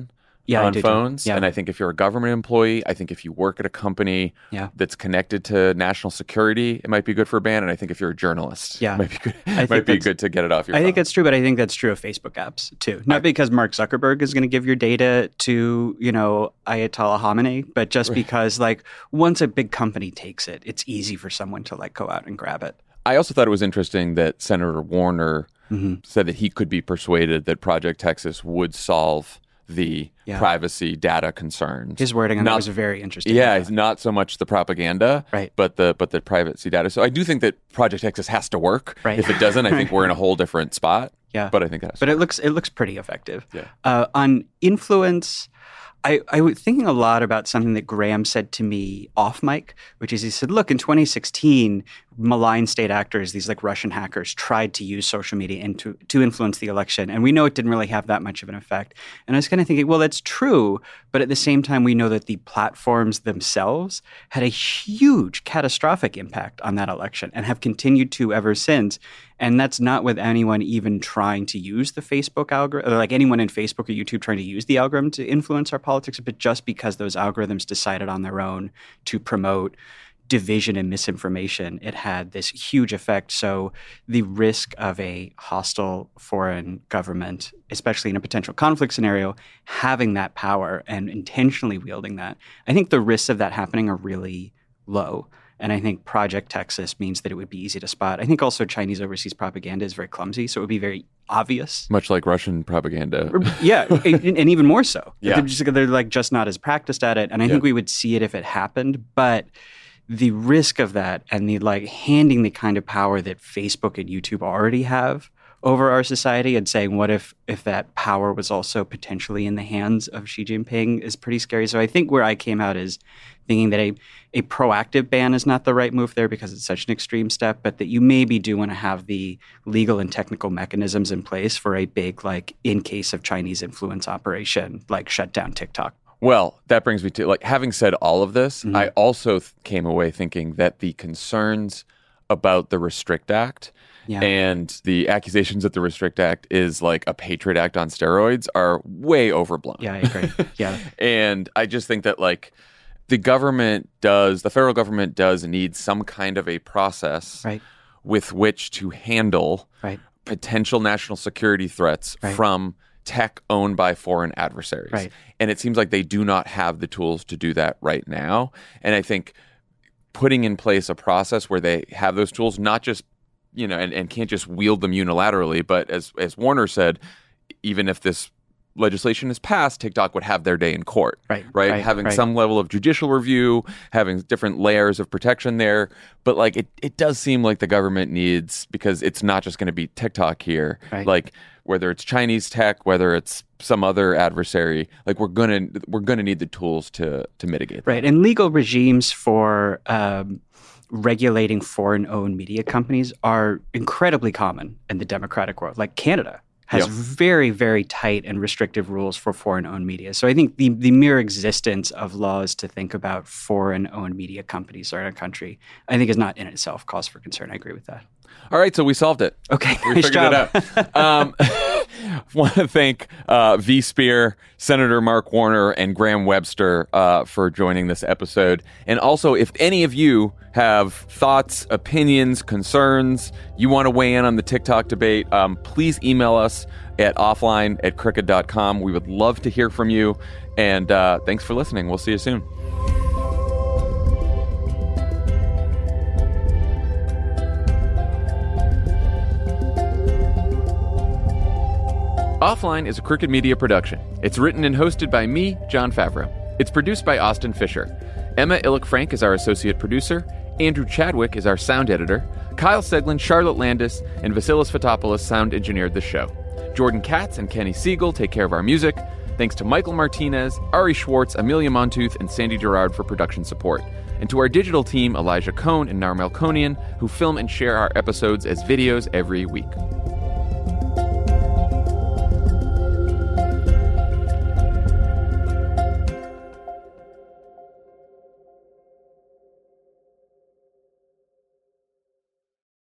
yeah, on phones. Yeah. And I think if you're a government employee, I think if you work at a company yeah. that's connected to national security, it might be good for a ban. And I think if you're a journalist, yeah. it might be good, it might be good to get it off your I phone. think that's true, but I think that's true of Facebook apps too. Not I, because Mark Zuckerberg is going to give your data to, you know, Ayatollah Khamenei, but just because like once a big company takes it, it's easy for someone to like go out and grab it. I also thought it was interesting that Senator Warner mm-hmm. said that he could be persuaded that Project Texas would solve the yeah. privacy data concerns. His wording on not, that was very interesting. Yeah, it's not so much the propaganda, right. but the but the privacy data. So I do think that Project Texas has to work. Right. If it doesn't, I think we're in a whole different spot. Yeah, but I think it has. But to it work. looks it looks pretty effective. Yeah. Uh, on influence. I, I was thinking a lot about something that Graham said to me off mic, which is he said, look, in twenty sixteen, malign state actors, these like Russian hackers, tried to use social media and to, to influence the election. And we know it didn't really have that much of an effect. And I was kind of thinking, well, that's true. But at the same time, we know that the platforms themselves had a huge catastrophic impact on that election and have continued to ever since. And that's not with anyone even trying to use the Facebook algorithm, like anyone in Facebook or YouTube trying to use the algorithm to influence our politics, but just because those algorithms decided on their own to promote division and misinformation, it had this huge effect. So the risk of a hostile foreign government, especially in a potential conflict scenario, having that power and intentionally wielding that, I think the risks of that happening are really low. And I think Project Texas means that it would be easy to spot. I think also Chinese overseas propaganda is very clumsy, so it would be very obvious. Much like Russian propaganda. Yeah, and, and even more so. Yeah. They're, just, they're like just not as practiced at it. And I yeah. think we would see it if it happened. But the risk of that and the like handing the kind of power that Facebook and YouTube already have over our society and saying, what if if that power was also potentially in the hands of Xi Jinping is pretty scary. So I think where I came out is thinking that a, a proactive ban is not the right move there because it's such an extreme step, but that you maybe do want to have the legal and technical mechanisms in place for a big, like, in case of Chinese influence operation, like shut down TikTok. Well, that brings me to, like, having said all of this, Mm-hmm. I also th- came away thinking that the concerns about the Restrict Act Yeah. and the accusations that the Restrict Act is like a Patriot Act on steroids are way overblown. Yeah, I agree. Yeah. And I just think that, like, the government does, the federal government does need some kind of a process Right. with which to handle Right. potential national security threats Right. from tech owned by foreign adversaries. Right. And it seems like they do not have the tools to do that right now. And I think putting in place a process where they have those tools, not just, you know, and, and can't just wield them unilaterally, but as as Warner said, even if this legislation is passed, TikTok would have their day in court, Right, right? right, Having right. some level of judicial review, having different layers of protection there. But, like, it, it does seem like the government needs, because it's not just going to be TikTok here, Right. like whether it's Chinese tech, whether it's some other adversary, like we're gonna we're gonna need the tools to to mitigate that. Right. And legal regimes for um, regulating foreign-owned media companies are incredibly common in the democratic world. Like Canada has Yeah. very, very tight and restrictive rules for foreign-owned media. So I think the, the mere existence of laws to think about foreign-owned media companies in our country, I think is not in itself cause for concern. I agree with that. All right, so we solved it. Okay, We nice figured job. it out. Um, want to thank uh, V. Spear, Senator Mark Warner, and Graham Webster uh, for joining this episode. And also, if any of you have thoughts, opinions, concerns, you want to weigh in on the TikTok debate, um, please email us at offline at crooked dot com. We would love to hear from you. And uh, thanks for listening. We'll see you soon. Offline is a Crooked Media production. It's written and hosted by me, John Favreau. It's produced by Austin Fisher. Emma Illick-Frank is our associate producer. Andrew Chadwick is our sound editor. Kyle Seglin, Charlotte Landis, and Vasilis Fotopoulos sound engineered the show. Jordan Katz and Kenny Siegel take care of our music. Thanks to Michael Martinez, Ari Schwartz, Amelia Montooth, and Sandy Gerard for production support. And to our digital team, Elijah Cohn and Nar Melkonian, who film and share our episodes as videos every week.